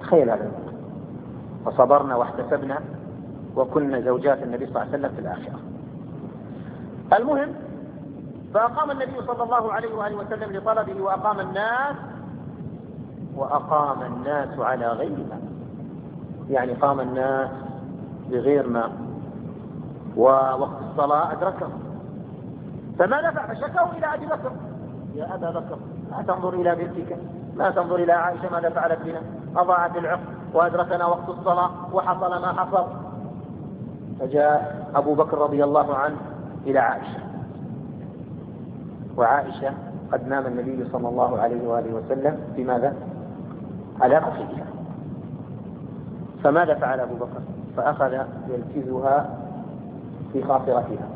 تخيل هذا، فصبرنا واحتسبنا وكنا زوجات النبي صلى الله عليه وسلم في الآخرة. المهم، فأقام النبي صلى الله عليه وآله وسلم لطلبه وأقام الناس على غير ماء، يعني قام الناس بغير ماء ووقت الصلاة أدركهم، فماذا فعل؟ فشكوا إلى أبي بكر: يا أبا بكر، لا تنظر إلى بنتك، ما تنظر إلى عائشة ماذا فعلت بنا، أضاعت العقد وأدركنا وقت الصلاة وحصل ما حصل. فجاء أبو بكر رضي الله عنه إلى عائشة، وعائشة قد نام النبي صلى الله عليه وآله وسلم في ماذا؟ على فخذها. فماذا فعل أبو بكر؟ فأخذ يلتزها في خاصرتها: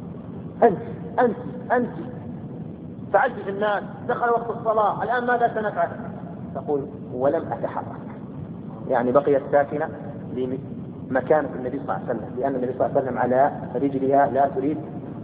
أنت فعلت في الناس، دخل وقت الصلاة، الآن ماذا سنفعل؟ تقول: ولم أتحرك، يعني بقيت ساكنة لمكانة النبي صلى الله عليه وسلم، لأن النبي صلى الله عليه وسلم على رجلها لا تريد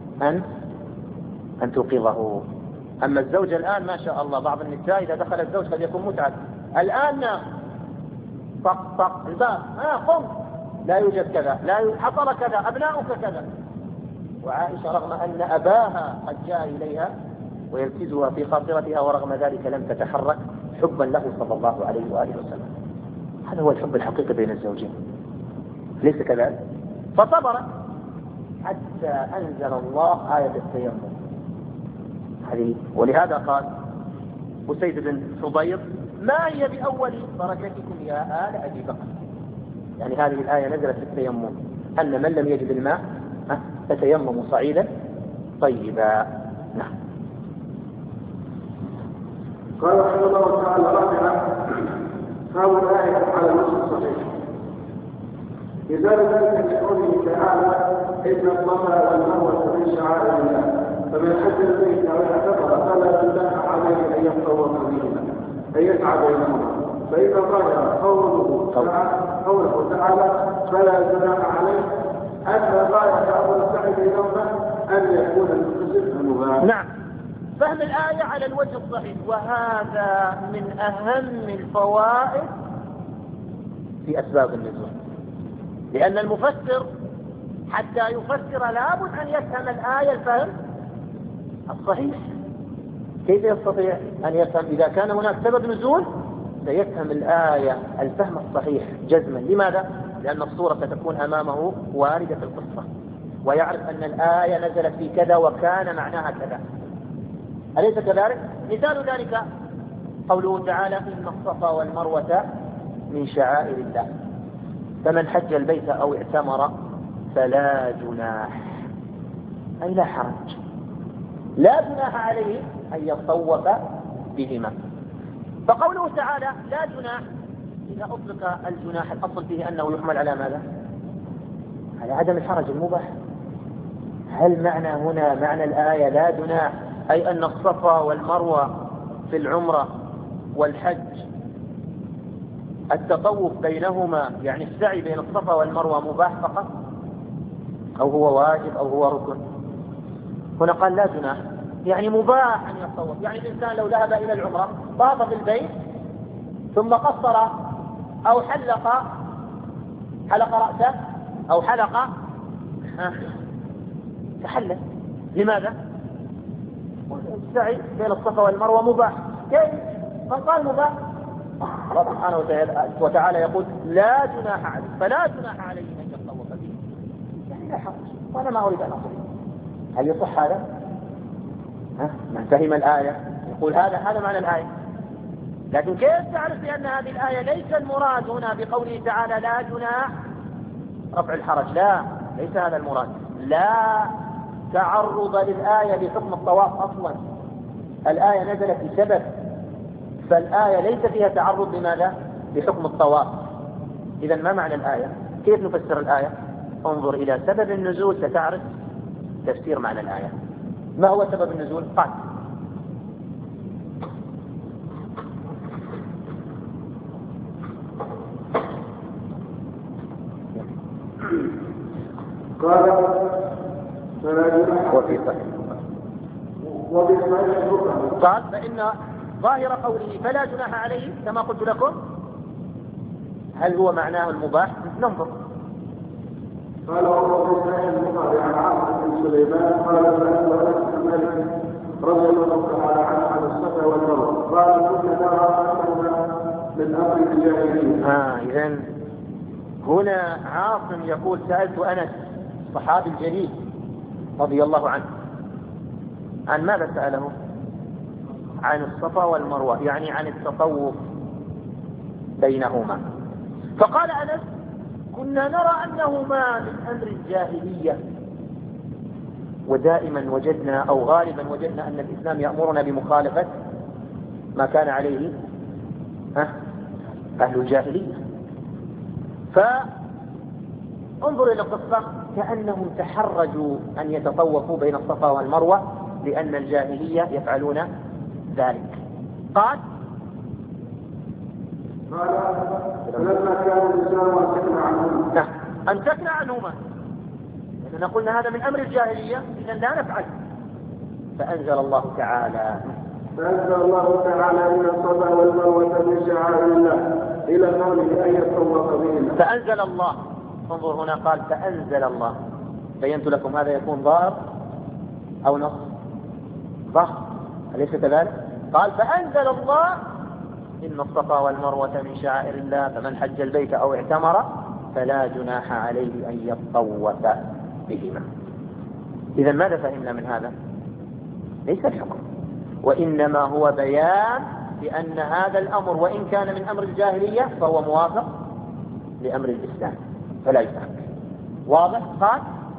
أن توقظه. أما الزوجة الآن ما شاء الله، بعض النساء إذا دخل الزوج قد يكون متعب، الآن طق طق الباب، قم، لا يوجد كذا، لا حصل كذا، أبناؤك كذا. وعائشة رغم أن أباها قد جاء إليها ويلتزها في خاطرتها، ورغم ذلك لم تتحرك حبا له صلى الله عليه وآله وسلم. هذا هو الحب الحقيقي بين الزوجين، ليس كذلك؟ فصبر حتى أنزل الله آية التيمم هذه. ولهذا قال أسيد بن حضير: ما هي بأول بركتكم يا آل أبي بكر، يعني هذه الآية نزلت في التيمم، أن من لم يجد الماء فتيمموا صعيدا طيبا. نعم. قال رحمه الله تعالى: رابعا، هذه الآية على النص الصحيح، لذلك ذلك قوله تعالى: إن الصفا والمروة من شعائر الله، فمن حج البيت أو اعتمر فلا جناح عليه أن يطوف بهما، أن يسعى بينهما. فإذا ظهر قوله تعالى: فلا جناح عليه، أن الغاية أو السعي بينهما أن يكون المقصد المباح. نعم، فهم الآية على الوجه الصحيح، وهذا من أهم الفوائد في أسباب النزول، لأن المفسر حتى يفسر لابد أن يفهم الآية الفهم الصحيح. كيف يستطيع أن يفهم إذا كان هناك سبب نزول؟ سيفهم الآية الفهم الصحيح جزما. لماذا؟ لأن الصورة ستكون أمامه واردة القصة، ويعرف أن الآية نزلت في كذا وكان معناها كذا، أليس كذلك؟ مثال ذلك قوله تعالى: إن الصفا والمروة من شعائر الله، فمن حج البيت أو اعتمر فلا جناح، أي لا حرج، لا جناح عليه أن يطوف بهما. فقوله تعالى لا جناح، إذا أطلق الجناح الأصل فيه أنه يحمل على ماذا؟ على عدم الحرج المباح. هل معنى هنا معنى الآية لا جناح أي أن الصفا والمروة في العمرة والحج التطوف بينهما، يعني السعي بين الصفا والمروة مباح فقط، أو هو واجب أو هو ركن؟ هنا قال لا جناح، يعني مباح أن يطوف. يعني الإنسان لو ذهب إلى العمرة طاف بالبيت ثم قصر أو حلق رأسه أو حلق تحلل. لماذا؟ السعي بين الصفا والمروة مباح. كيف؟ من قال مباح؟ الله سبحانه وتعالى يقول لا جناح عليه، فلا جناح عليه أن يطوف به، يعني لا حرج، وأنا ما أريد أن أصل. هل يصح هذا؟ من فهم الآية يقول هذا معنى الآية. لكن كيف تعرف بأن هذه الآية ليس المراد هنا بقوله تعالى لا جناح رفع الحرج؟ لا، ليس هذا المراد. لا تعرض للآية لحكم الطواف أصلا، الآية نزلت بسبب، فالآية ليس فيها تعرض لماذا؟ لحكم الطواف. إذن ما معنى الآية؟ كيف نفسر الآية؟ انظر إلى سبب النزول ستعرف تفسير معنى الآية. ما هو سبب النزول؟ قال وفي صحيح قال فإن ظاهر قوله فلا جناح عليه كما قلت لكم هل هو معناه المباح؟ ننظر. قال عمر بن البخاري عن عاصم بن سليمان قال سألت أنس بن مالك رضي الله تعالى عنه عن الصفا والمروة قال كنا نرى أنهما من أمر الجاهلية. إذن هنا عاصم يقول سألت أنس الصحابي الجليل رضي الله عنه عن ماذا سأله؟ عن الصفا والمروة، يعني عن التطوف بينهما. فقال أنس كنا نرى أنهما من أمر الجاهلية، ودائما وجدنا أو غالبا وجدنا أن الإسلام يأمرنا بمخالفة ما كان عليه أهل الجاهلية. فانظر إلى القصة كأنهم تحرجوا أن يتطوفوا بين الصفا والمروة لأن الجاهلية يفعلون ذلك. قال فلما كان الإسلام أمسكنا عنهما، لأننا قلنا هذا من أمر الجاهلية إذا لا نفعل. فأنزل الله تعالى إن الصفا والمروة من شعائر الله إلى قوله أن يتطوف بهما. فأنزل الله، انظر هنا قال فأنزل الله، بينت لكم هذا يكون ظاهر أو نص؟ ظاهر، أليس كذلك؟ قال فأنزل الله إن الصفا والمروة من شعائر الله فمن حج البيت أو اعتمر فلا جناح عليه أن يطوف بهما. إذا ماذا فهمنا من هذا؟ ليس الحكم، وإنما هو بيان بأن هذا الأمر وإن كان من أمر الجاهلية فهو موافق لأمر الإسلام فلا يفهم. واضح؟ قال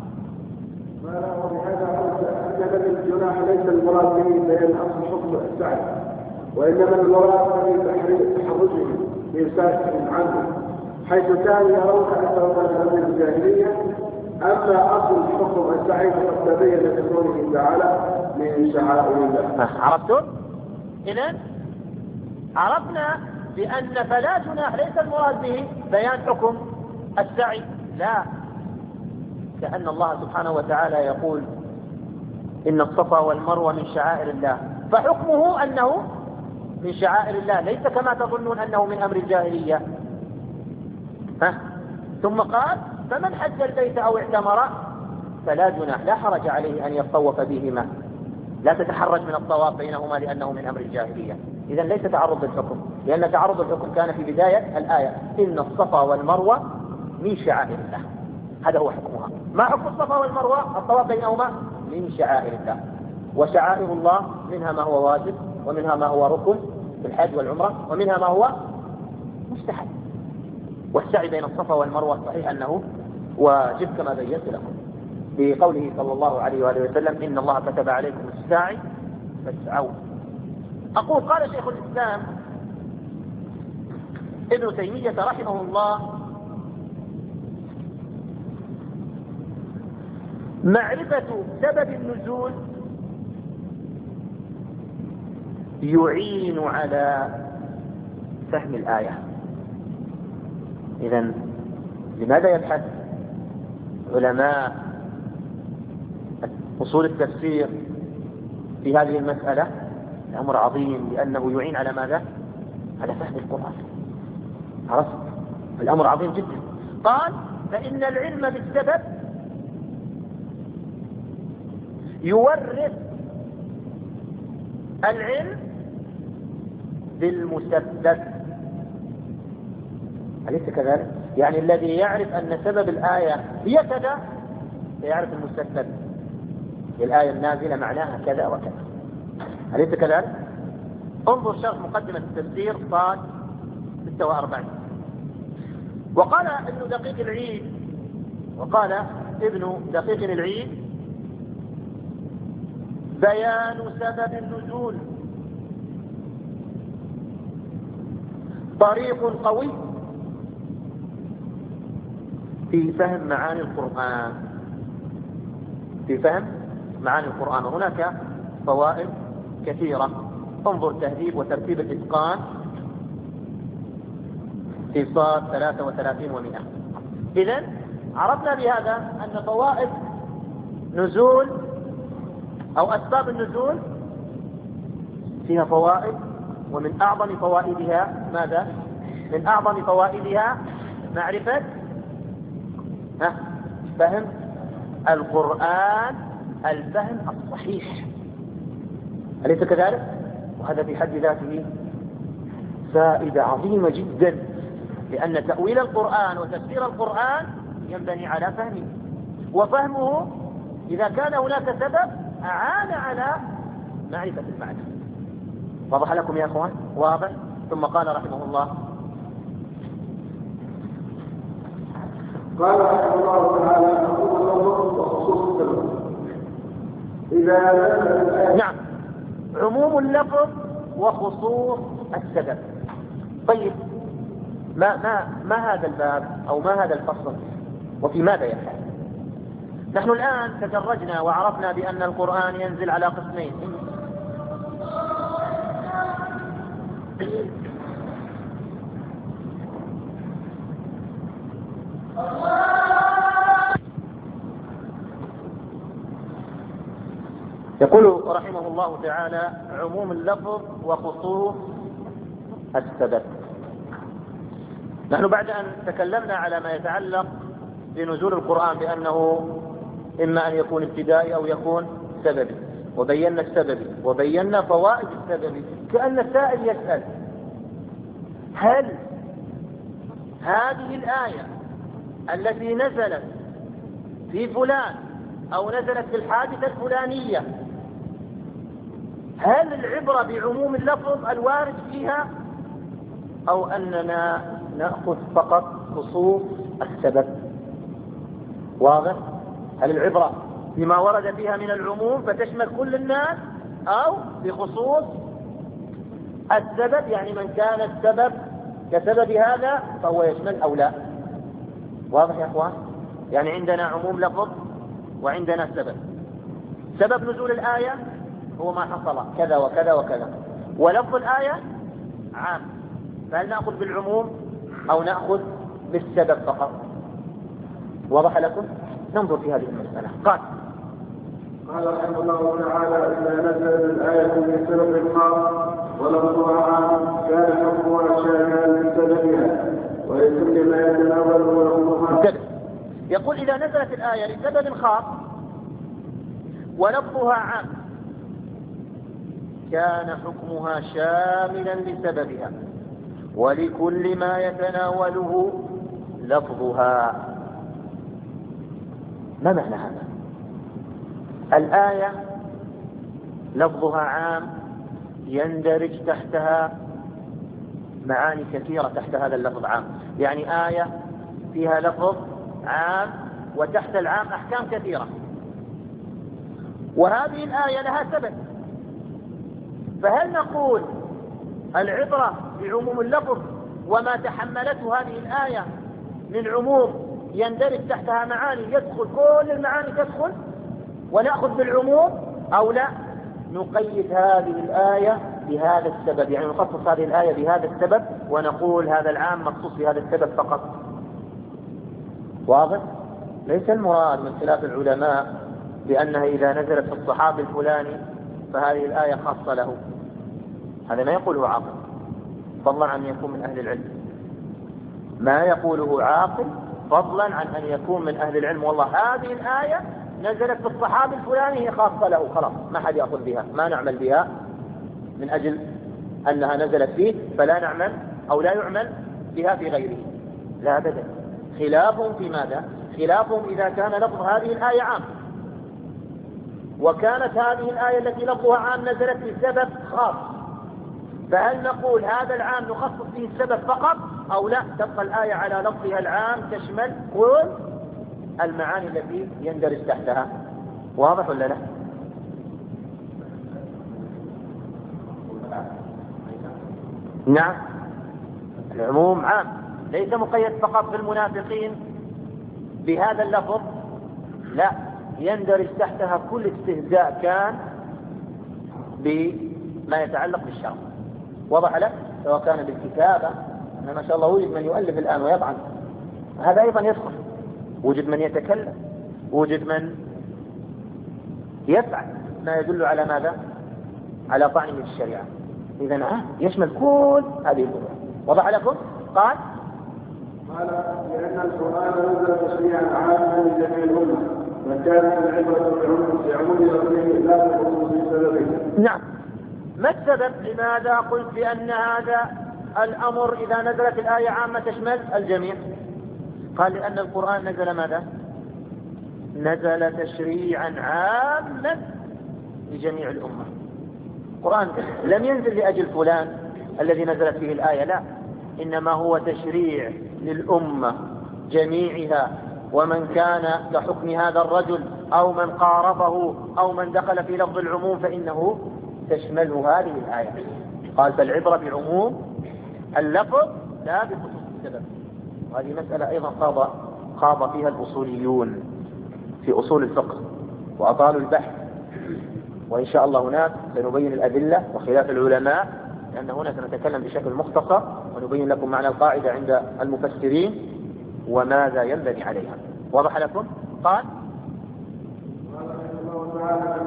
وبهذا أن الجناح ليس المراد به بيان أصل حكم السعي، وإنما المراد به تحرجه بإمساكهم عنه، حيث كانوا يرون أنه من أمر الجاهلية. أما أصل حكم السعي فقد تبين بقوله تعالى من شعائر الله. عرفتم؟ إذن عرفنا بأن فلا جناح ليس المراد به بيان حكم السعي، لا، كأن الله سبحانه وتعالى يقول إن الصفا والمروة من شعائر الله، فحكمه أنه من شعائر الله، ليس كما تظنون أنه من أمر الجاهلية. ثم قال فمن حج البيت أو اعتمر فلا جناح، لا حرج عليه أن يطوف بهما، لا تتحرج من الطواف بينهما لأنه من أمر الجاهلية. إذا ليس تعرض الحكم، لأن تعرض الحكم كان في بداية الآية إن الصفا والمروة من شعائر الله، هذا هو حكمها. ما حكم الصفا والمروة؟ الطواف بينهما من شعائر الله، وشعائر الله منها ما هو واجب ومنها ما هو ركن في الحج والعمرة ومنها ما هو مستحب. والسعي بين الصفا والمروة صحيح أنه واجب كما بينت لكم بقوله صلى الله عليه وآله وسلم إن الله كتب عليكم السعي فاسعوا. أقول قال شيخ الإسلام ابن تيمية رحمه الله معرفة سبب النزول يعين على فهم الآية. إذن لماذا يبحث علماء أصول التفسير في هذه المسألة؟ الأمر عظيم لأنه يعين على ماذا؟ على فهم القرآن. عرفت؟ الأمر عظيم جدا. قال فإن العلم بالسبب يورث العلم بالمسبب، أليس كذلك؟ يعني الذي يعرف أن سبب الآية هي كذا سيعرف المسبب للآية النازلة معناها كذا وكذا، أليس كذلك؟ انظر شرح مقدمة التفسير صاد 46. وقال ابن دقيق العيد بيان سبب النزول طريق قوي في فهم معاني القرآن، وهناك فوائد كثيرة. انظر تهذيب وترتيب الإتقان في صاد 33 و100. إذن عرفنا بهذا أن فوائد نزول أو أسباب النزول فيها فوائد، ومن أعظم فوائدها ماذا؟ من أعظم فوائدها معرفة فهم القرآن الفهم الصحيح، أليس كذلك؟ وهذا في حد ذاته فائدة عظيمة جدا، لأن تأويل القرآن وتفسير القرآن ينبني على فهمه، وفهمه إذا كان هناك سبب أعان على معرفة المعنى. واضح لكم يا أخوان؟ واضح. ثم قال رحمه الله قال رحمه الله تعالى عموم اللفظ وخصوص السبب. نعم، عموم اللفظ وخصوص السبب. طيب ما هذا الباب أو ما هذا الفصل وفي ماذا يفعل؟ نحن الآن تدرجنا وعرفنا بأن القرآن ينزل على قسمين. يقول رحمه الله تعالى عموم اللفظ وخصوص السبب. نحن بعد أن تكلمنا على ما يتعلق بنزول القرآن بأنه إما أن يكون ابتدائي أو يكون سببي، وبينا السبب وبينا فوائد السبب، كأن السائل يسأل: هل هذه الآية التي نزلت في فلان أو نزلت في الحادثة الفلانية هل العبرة بعموم اللفظ الوارد فيها، أو أننا نأخذ فقط خصوص السبب؟ واضح؟ هل العبرة بما ورد فيها من العموم فتشمل كل الناس، أو بخصوص السبب، يعني من كان السبب كسبب هذا فهو يشمل أو لا؟ واضح يا أخوان؟ يعني عندنا عموم لفظ وعندنا سبب. سبب نزول الآية هو ما حصل كذا وكذا وكذا، ولفظ الآية عام، فهل نأخذ بالعموم أو نأخذ بالسبب فقط؟ واضح لكم؟ ننظر في هذه المسألة. قال رحمه الله تعالى: إذا نزلت الآية من سبب خاص ولفظها عام كان حكمها شاملا لسببها ولكل ما يتناول لفظها. يقول إذا نزلت الآية لسبب خاص ولفظها عام كان حكمها شاملا لسببها ولكل ما يتناوله لفظها. ما معنى هذا؟ الآية لفظها عام يندرج تحتها معاني كثيرة، تحت هذا اللفظ عام، يعني آية فيها لفظ عام وتحت العام أحكام كثيرة، وهذه الآية لها سبب، فهل نقول العبرة بعموم اللفظ وما تحملته هذه الآية من عموم يندرج تحتها معاني يدخل كل المعاني تدخل ونأخذ بالعموم، أو لا نقيد هذه الآية بهذا السبب، يعني نخصص هذه الآية بهذا السبب ونقول هذا العام مخصوص بهذا السبب فقط؟ واضح؟ ليس المراد من خلاف العلماء بأنها إذا نزلت في الصحابي الفلاني فهذه الآية خاصة له، هذا ما يقوله عاقل فضلا عن أن يكون من أهل العلم، ما يقوله عاقل فضلا عن أن يكون من أهل العلم. والله هذه الآية نزلت في الصحابي الفلاني هي خاصة له، خلاص ما حد يأخذ بها، ما نعمل بها من أجل أنها نزلت فيه فلا نعمل أو لا يعمل بها في غيره، لا أبدا. خلافهم في ماذا؟ خلافهم إذا كان لفظ هذه الآية عام وكانت هذه الآية التي لفظها عام نزلت لسبب خاص، فهل نقول هذا العام نخصص فيه السبب فقط، أو لا تبقى الآية على لفظها العام تشمل كل المعاني التي يندرج تحتها؟ واضح ولا لا؟ نعم، العموم عام ليس مقيد فقط بالمنافقين بهذا اللفظ، لا، يندرج تحتها كل استهزاء كان بما يتعلق بالشرع. وضح لك؟ سواء كان بالكتابة، أنا ما شاء الله وجد من يؤلف الآن ويطعن، هذا أيضا يدخل، وجد من يتكلم، وجد من يفعل ما يدل على ماذا؟ على طعنه الشريعة. إذن يشمل كل هذه الأمور. وضح لكم؟ قال لأن القرآن نزل تشريعا عاما لجميع الأمة فكانت العبرة بعموم لفظه لا بخصوص سببه. نعم. ما السبب؟ لماذا قلت بأن هذا الأمر إذا نزلت الآية عامة تشمل الجميع؟ قال لأن القرآن نزل ماذا؟ نزل تشريعا عاما لجميع الأمة. القرآن لم ينزل لأجل فلان الذي نزلت فيه الآية، لا، إنما هو تشريع للأمة جميعها، ومن كان كحكم هذا الرجل أو من قاربه أو من دخل في لفظ العموم فإنه تشمله هذه الآية. قال فالعبرة بعموم اللفظ لا بخصوص السبب. وهذه مسألة أيضا خاض فيها الأصوليون في أصول الفقه وأطالوا البحث، وإن شاء الله هناك سنبين الأدلة وخلاف العلماء، لأن هنا سنتكلم بشكل مختصر ونبين لكم معنى القاعدة عند المفسرين وماذا ينبني عليها. واضح لكم؟ قال الله تعالى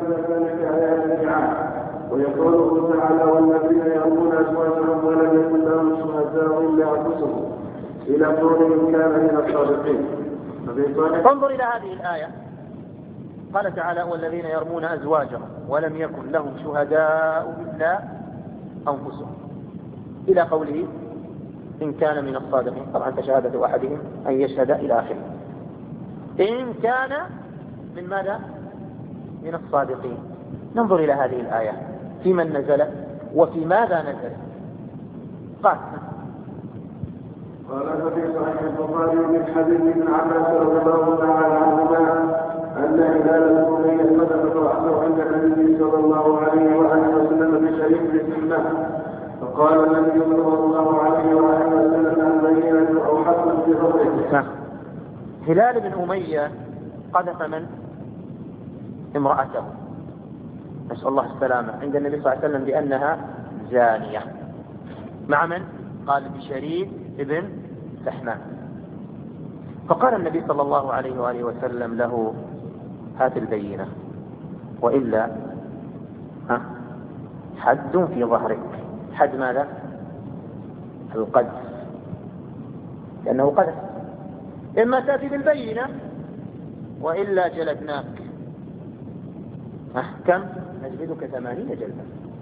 ويقوله تعالى والذين يرمون أزواجهم ولم يكن لهم شهداء إلا أنفسهم إلى قولهم كان من الصادقين. انظر إلى هذه الآية. قال تعالى والذين يرمون أزواجهم ولم يكن لهم شهداء إلا أنفسهم إلى قوله إن كان من الصادقين. طبعا فشهادة أحدهم أن يشهد إلى آخره. إن كان من ماذا؟ من الصادقين. ننظر إلى هذه الآية في من نزلت وفي ماذا نزلت. قال في صحيح البخاري من حديث ابن عباس رضي الله تعالى عنهما أن هلال بن صدق رأسه عند النبي صلى الله عليه وآله وسلم بشريك بسنة، فقال النبي صلى الله عليه وآله وسلم البينة أو حق في ظهره. هلال بن أمية قذف من؟ امرأته، نسأل الله السلامة، عند النبي صلى الله عليه وسلم بأنها زانية. مع من؟ قال بشريك ابن سحمان. فقال النبي صلى الله عليه وآله وسلم له هات البينة وإلا حد في ظهرك. حد ماذا؟ القذف، لأنه قذف. إما تأتي بالبينة وإلا جلدناك. كم؟ نجلدك 80 جلدة.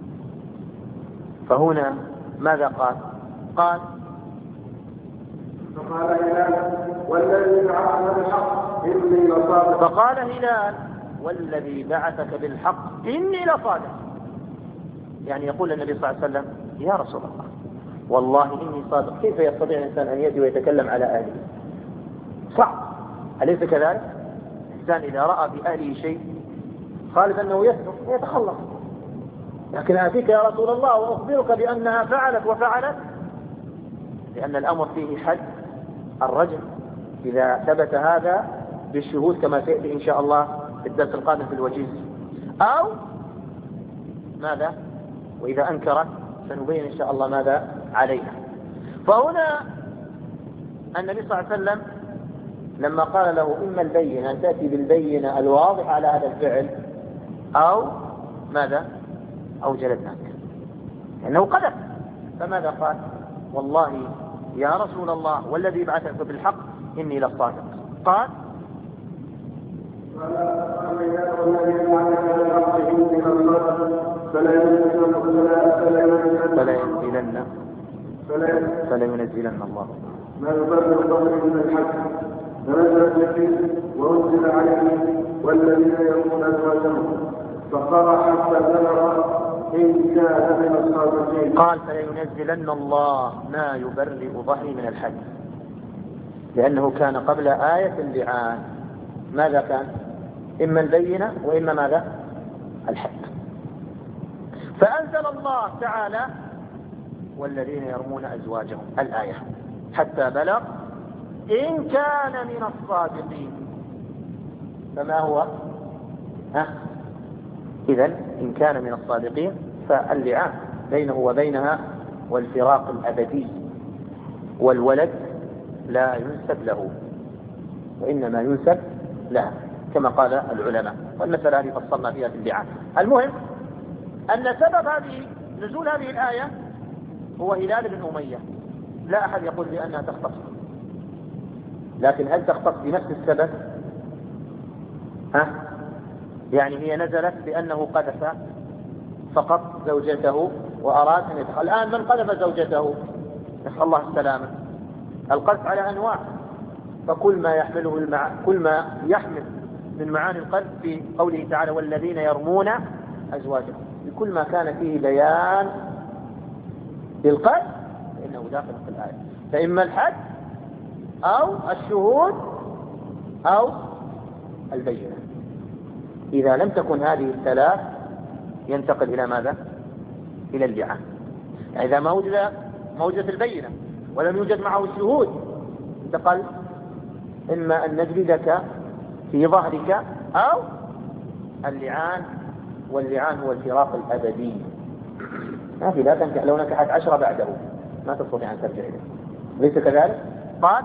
فهنا ماذا قال؟ قال فقال هلال والذي بعثك بالحق إني لصادق. فقال هلال والذي بعثك بالحق إني لصادق. يعني يقول النبي صلى الله عليه وسلم يا رسول الله والله إني صادق. كيف يستطيع الإنسان أن يأتي ويتكلم على أهله؟ صعب، أليس كذلك؟ الإنسان إذا رأى بأهله شيء غالبا أنه يسلم ويتخلص، لكن آتيك يا رسول الله وأخبرك بأنها فعلت وفعلت، لأن الأمر فيه حد الرجل إذا ثبت هذا بالشهود كما سيأتي إن شاء الله في الدرس القادم في الوجيز، أو ماذا؟ وإذا أنكرت سنبين إن شاء الله ماذا عليها. فهنا النبي صلى الله عليه وسلم لما قال له إما البينة أن تأتي بالبينة الواضح على هذا الفعل أو ماذا؟ أو جلدناك، لأنه قذف. فماذا قال؟ والله يا رسول الله والذي بعثك بالحق إني لصادق. قال فلا ينزلن الله ما يبرر الضمير من الحق فنزلت يقين وأنزل عليه والذين يرمون أزواجهم فقرأ حتى بلغ إن كان من الصادقين. قال فلينزلن الله ما يبرئ ظهري من الحد، لأنه كان قبل آية اللعان ماذا كان؟ إما البينة وإما ماذا؟ الحد. فأنزل الله تعالى والذين يرمون أزواجهم الآية حتى بلغ إن كان من الصادقين. فما هو؟ إذن إن كان من الصادقين فاللعان بينه وبينها والفراق الأبدي، والولد لا ينسب له وإنما ينسب لها كما قال العلماء، والمسألة هذه فصلنا فيها في اللعان. المهم أن سبب نزول هذه الآية هو هلال بن أمية لا أحد يقول بأنها تختص، لكن هل تختص بنفس السبب؟ يعني هي نزلت بأنه قذف فقط زوجته وأراد أن يدخل. الآن من قذف زوجته؟ نسأل الله السلامة. القذف على أنواع، فكل ما يحمله كل ما يحمل من معاني القذف في قوله تعالى والذين يرمون أزواجهم، بكل ما كان فيه بيان بالقذف فإنه داخل في الآية، فإما الحد أو الشهود أو البينة. إذا لم تكن هذه الثلاث ينتقل إلى ماذا؟ إلى اللعان. يعني إذا ما وجدت البينة ولم يوجد معه الشهود انتقل إما أن نجلدك في ظهرك أو اللعان، واللعان هو الفراق الأبدي. ما في لا تنكح لو نكحت 10 بعده ما تستطيع أن ترجع إليه، ليس كذلك؟ قال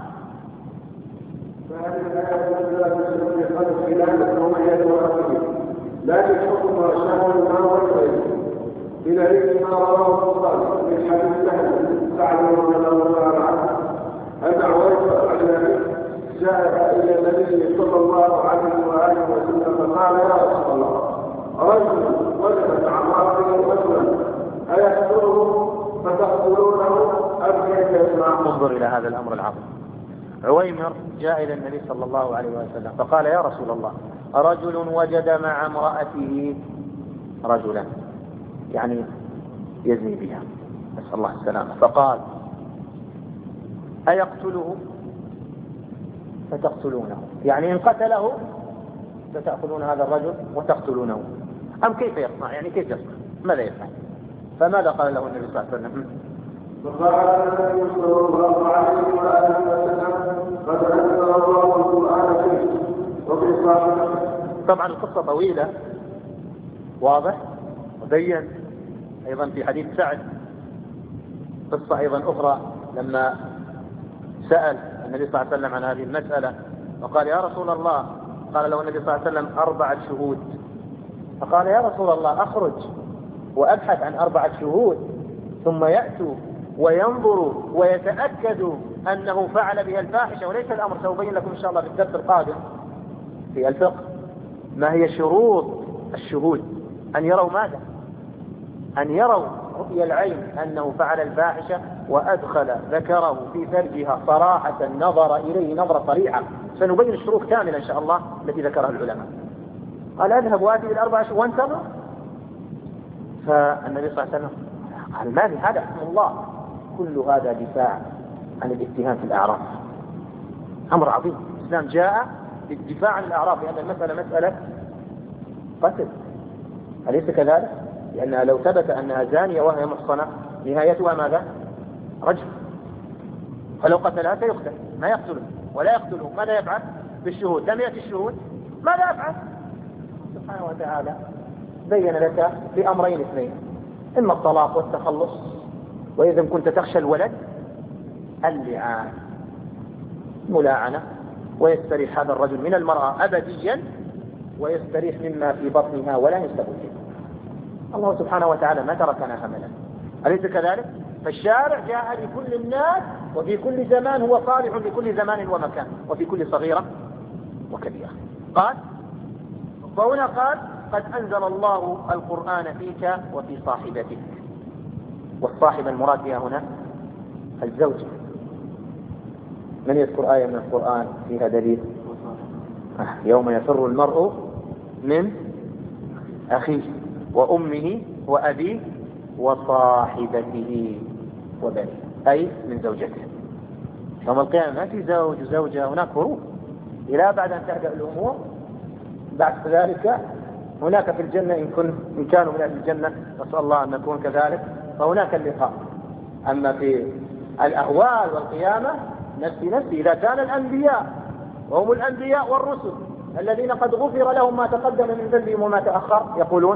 لكن حكم شهر ما والبيت إلى ذلك ما رواه البخاري من حديث سعد رضي الله تعالى عنه أن عويس العجلاني جاء إلى النبي صلى الله عليه وآله وسلم فقال يا رسول الله رجل وجدت عمارته رجلا أيقتله فتقتلونه أم كيف يصنع؟ انظر إلى هذا الأمر العظيم. عويمر جاء إلى النبي صلى الله عليه وسلم فقال يا رسول الله رجل وجد مع امرأته رجلا يعني يزني بها، نسأل الله السلامة، فقال أيقتله فتقتلونه، يعني إن قتله فتأخذون هذا الرجل وتقتلونه، أم كيف يصنع؟ يعني كيف يصنع؟ ماذا يفعل؟ فماذا قال له النبي صلى الله عليه وسلم؟ فقال النبي صلى الله عليه وآله وسلم قد أنزل الله القرآن فيه وفي صاحبه. طبعا القصة طويلة واضح وبين أيضا في حديث سعد قصة أيضا أخرى لما سأل النبي صلى الله عليه وسلم عن هذه المسألة وقال يا رسول الله، قال له النبي صلى الله عليه وسلم 4 شهود، فقال يا رسول الله أخرج وأبحث عن 4 شهود ثم يأتوا وينظروا ويتأكدوا أنه فعل بها الفاحشة، وليس الأمر سأبين لكم إن شاء الله في الدرس القادم في الفقه ما هي شروط الشهود، أن يروا ماذا؟ أن يروا رؤيا العين أنه فعل الفاحشة وأدخل ذكره في فرجها صراحة نظر إليه نظرة صريحة. سنبين الشروط كاملة إن شاء الله التي ذكرها العلماء. قال أذهب وآتي بال4 شهود وانتظر. فالنبي صلى الله عليه وسلم قال ما في هذا حكم الله، كل هذا دفاع عن الاتهام في الأعراف، أمر عظيم. الإسلام جاء للدفاع عن الأعراف لأن المسألة مسألة قتل، أليس كذلك؟ لأنها لو ثبت أنها زانية وهي محصنة نهايتها ماذا؟ رجم، فلو قتلها سيقتل، ما يقتله ولا يقتله، ماذا يفعل بالشهود؟ لم يأتي الشهود، ماذا يفعل؟ سبحانه وتعالى بين لك بأمرين اثنين، إما الطلاق والتخلص، وإذا كنت تخشى الولد اللعان ملاعنة، ويستريح هذا الرجل من المرأة أبديا ويستريح مما في بطنها ولا يستبد. الله سبحانه وتعالى ما تركنا هملا، أليس كذلك؟ فالشارع جاء لكل الناس وفي كل زمان هو صالح لكل زمان ومكان وفي كل صغيرة وكبيرة. قال فهنا قال قد أنزل الله القرآن فيك وفي صاحبتك، والصاحب المراد بها هنا الزوجة. من يذكر آية من القرآن فيها دليل؟ يوم يفر المرء من أخيه وأمه وأبيه وصاحبته وبنيه، أي من زوجته. يوم القيامة ما في زوج وزوجة، هناك فروق إلى بعد أن تهدأ الأمور. بعد ذلك هناك في الجنة إن كانوا من أهل الجنة، نسأل الله أن نكون كذلك، فهناك اللقاء. أما في الأهوال والقيامة نفسي إذا كان الأنبياء وهم الأنبياء والرسل الذين قد غفر لهم ما تقدم من ذنبهم وما تأخر يقولون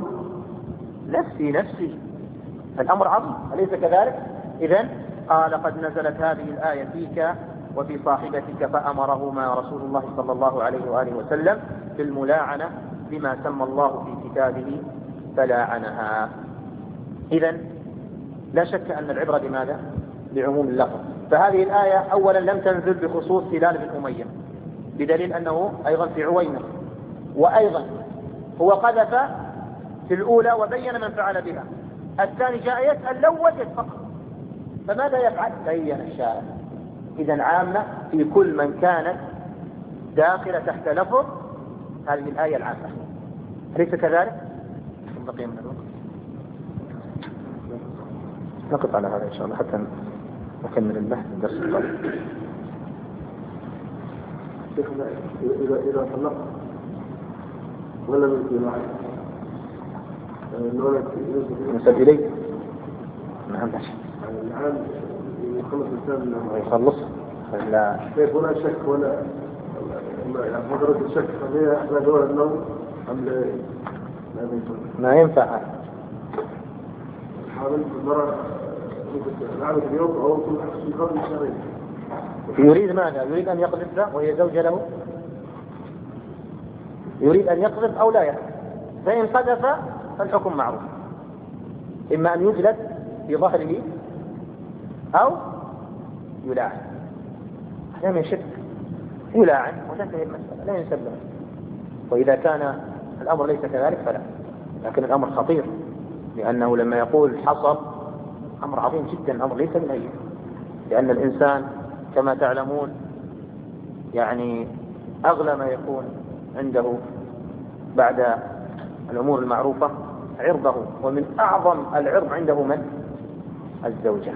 نفسي، الأمر عظيم، أليس كذلك؟ إذن قال قد نزلت هذه الآية فيك وفي صاحبتك، فأمرهما رسول الله صلى الله عليه وآله وسلم بالملاعنة بما سمى الله في كتابه فلاعنها. إذن لا شك أن العبرة بماذا؟ بعموم اللفظ، فهذه الآية أولا لم تنزل بخصوص هلال بن أمية، بدليل أنه أيضا في عوينة، وأيضا هو قذف في الأولى وبين من فعل بها. الثاني جاء يسأل لو وجد فقط، فماذا يفعل؟ بين الشارع. إذن عامة في كل من كانت داخلة تحت لفظ هذه الآية العامة، أليس كذلك؟ بقي من الوقت نقف على هذا إن شاء الله حتى نكمل البحث الدرس القادم. شيخنا إذا طلق ولا يمكن معي الولد نسب إليه نعم ماشي الآن يخلص الإنسان ويخلص لا كيف ولا شك ولا يعني مجرد الشك هي أحلى دور النوم أم ما ينفع حاول مرة لعبة اليوم أو في قبل شهرين. يريد ماذا؟ يريد أن يقذف وهي زوجة له؟ يريد أن يقذف أو لا يقذف؟ فإن قذف فالحكم معروف، إما أن يجلد في ظهره أو يلاعن. هذا من شك، يلاعن وتنتهي المسألة لا ينسب له. وإذا كان الأمر ليس كذلك فلا، لكن الأمر خطير، لأنه لما يقول حصل أمر عظيم جدا، أمر ليس من أيه، لأن الإنسان كما تعلمون يعني أغلى ما يكون عنده بعد الأمور المعروفة عرضه، ومن أعظم العرض عنده من؟ الزوجة.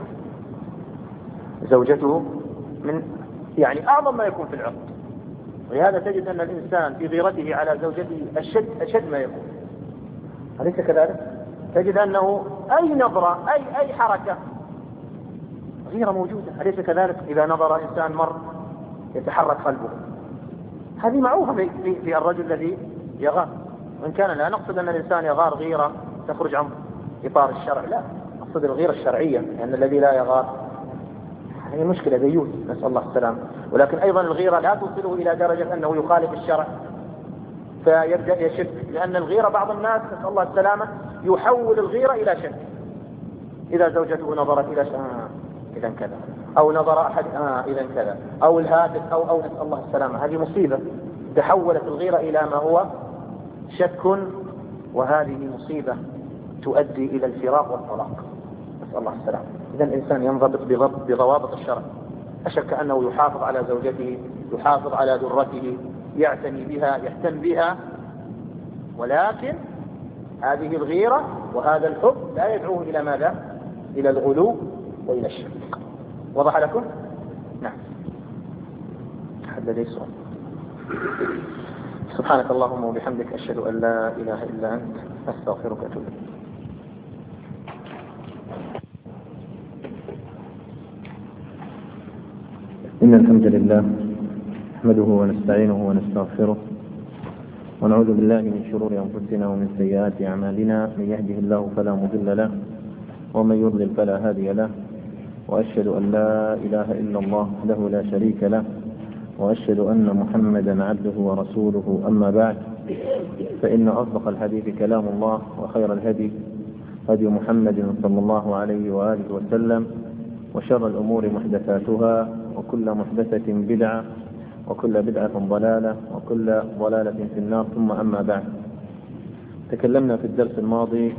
زوجته من يعني أعظم ما يكون في العرض، ولهذا تجد أن الإنسان في غيرته على زوجته أشد ما يكون، أليس كذلك؟ تجد أنه أي نظرة أي حركة غير موجودة، أليس كذلك؟ إذا نظر إنسان مر يتحرك قلبه، هذه معروفة في الرجل الذي يغار، وإن كان لا نقصد أن الإنسان يغار غيرة تخرج عن إطار الشرع، لا، نقصد الغيرة الشرعية، لأن الذي لا يغار هذه مشكلة ديوث، نسأل الله السلام. ولكن أيضا الغيرة لا توصله إلى درجة أنه يخالف الشرع فيبدأ يشك، لأن الغيرة بعض الناس نسأل الله السلامة يحول الغيرة إلى شك. إذا زوجته نظرت إلى إذا كذا، أو نظر أحد إذا كذا، أو الهاتف أو نسأل الله السلامة، هذه مصيبة، تحولت الغيرة إلى ما هو شك، وهذه مصيبة تؤدي إلى الفراق والطلاق، نسأل الله السلامة. إذا الإنسان ينضبط بضوابط الشرع، أشك أنه يحافظ على زوجته، يحافظ على ذرته، يعتني بها، يهتم بها، ولكن هذه الغيرة وهذا الحب لا يدعوه إلى ماذا؟ إلى الغلو وإلى الشرك. وضح لكم؟ نعم. حد لديه سؤال؟ سبحانك اللهم وبحمدك، أشهد أن لا إله إلا أنت، أستغفرك وأتوب إليك. إن الحمد لله نحمده ونستعينه ونستغفره، ونعوذ بالله من شرور أنفسنا ومن سيئات أعمالنا، من يهده الله فلا مضل له ومن يضلل فلا هادي له، وأشهد أن لا إله إلا الله وحده لا شريك له، وأشهد أن محمدا عبده ورسوله. أما بعد، فإن أصدق الحديث كلام الله، وخير الهدي هدي محمد صلى الله عليه وآله وسلم، وشر الأمور محدثاتها، وكل محدثة بدعة، وكل بدعة ضلالة، وكل ضلالة في النار. ثم أما بعد، تكلمنا في الدرس الماضي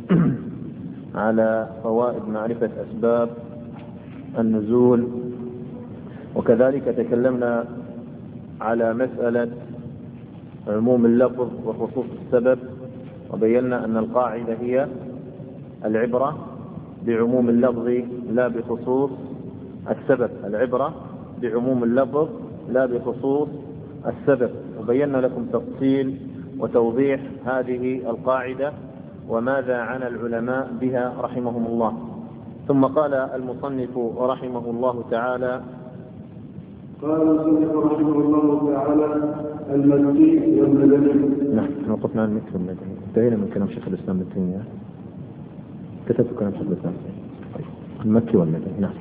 على فوائد معرفة أسباب النزول، وكذلك تكلمنا على مسألة عموم اللفظ وخصوص السبب، وبينا أن القاعدة هي العبرة بعموم اللفظ لا بخصوص السبب، العبرة بعموم اللفظ لا بخصوص السبب، وبينا لكم تفصيل وتوضيح هذه القاعدة وماذا عنى العلماء بها رحمهم الله. ثم قال المصنف رحمه الله تعالى: قال المصنف رحمه الله تعالى: المكي والمدني. نحن وقفنا عن المكي والمدني، انتهينا من كلام شيخ الإسلام ابن تيمية، كتبت كلام شيخ الإسلام المكي والمدني. نعم.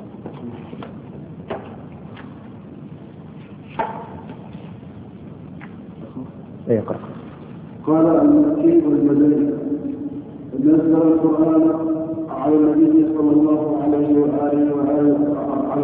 ايه قرأ. قال المكي والمدني: نزل القرآن على النبي صلى الله عليه وآله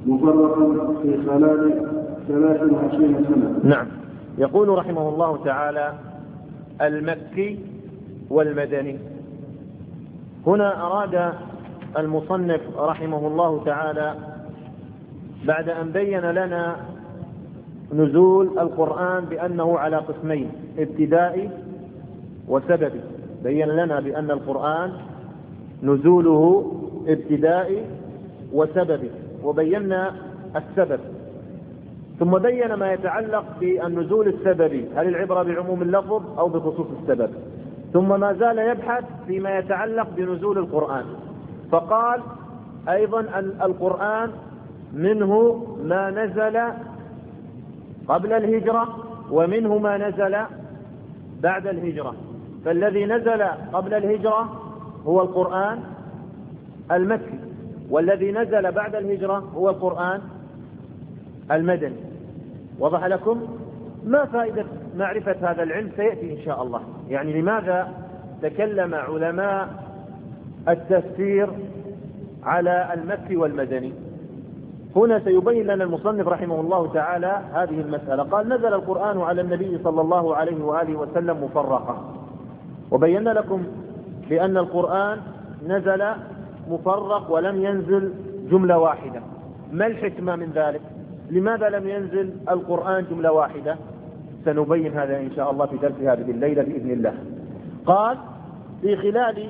مفرقا في خلال 23 سنة. نعم. يقول رحمه الله تعالى المكي والمدني. هنا أراد المصنف رحمه الله تعالى بعد أن بين لنا نزول القرآن بأنه على قسمين، ابتدائي وسببي، بين لنا بأن القرآن نزوله ابتدائي وسببي، وبينا السبب، ثم بين ما يتعلق بالنزول السببي، هل العبرة بعموم اللفظ أو بخصوص السبب، ثم ما زال يبحث فيما يتعلق بنزول القرآن، فقال أيضا أن القرآن منه ما نزل قبل الهجرة ومنه ما نزل بعد الهجرة، فالذي نزل قبل الهجرة هو القرآن المكي، والذي نزل بعد الهجرة هو القرآن المدني. وضح لكم؟ ما فائدة معرفة هذا العلم؟ سيأتي إن شاء الله. يعني لماذا تكلم علماء التفسير على المكي والمدني؟ هنا سيبين لنا المصنف رحمه الله تعالى هذه المسألة. قال نزل القرآن على النبي صلى الله عليه وآله وسلم مفرقا، وبينا لكم بأن القرآن نزل مفرق ولم ينزل جملة واحدة. ما الحكمة من ذلك؟ لماذا لم ينزل القرآن جملة واحدة؟ سنبين هذا إن شاء الله في درس هذه الليلة بإذن الله. قال في خلال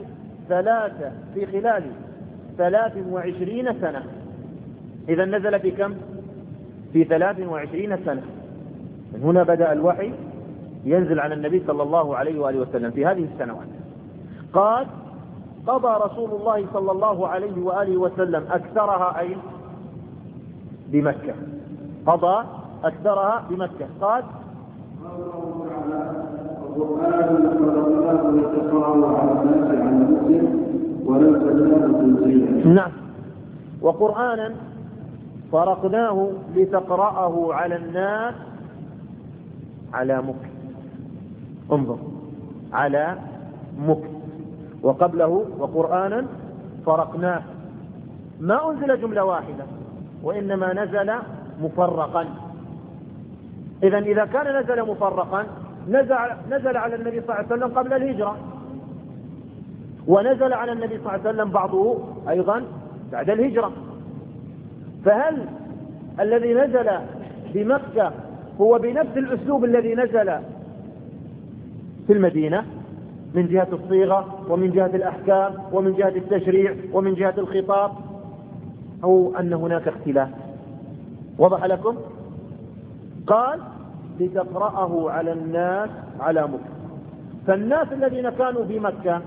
23 سنة. إذا نزل في كم؟ في 23 سنة. من هنا بدأ الوحي ينزل على النبي صلى الله عليه وآله وسلم في هذه السنوات. قال قضى رسول الله صلى الله عليه وآله وسلم أكثرها أين؟ بمكة. قضى أكثرها بمكة. قال القرآن فرضناه لتقرأه على الناس على مسلم ونزلناه تنزيلا. نعم. وقرآنا فرقناه لتقرأه على الناس على مكث. انظر، على مكث. وقبله وقرآنا فرقناه، ما أنزل جملة واحدة وإنما نزل مفرقا. إذا كان نزل مفرقا نزل على النبي صلى الله عليه وسلم قبل الهجرة، ونزل على النبي صلى الله عليه وسلم بعضه أيضا بعد الهجرة. فهل الذي نزل بمكة هو بنفس الأسلوب الذي نزل في المدينة من جهة الصيغة ومن جهة الأحكام ومن جهة التشريع ومن جهة الخطاب، أو أن هناك اختلاف؟ وضح لكم؟ قال لتقرأه على الناس على مكة. فالناس الذين كانوا في مكة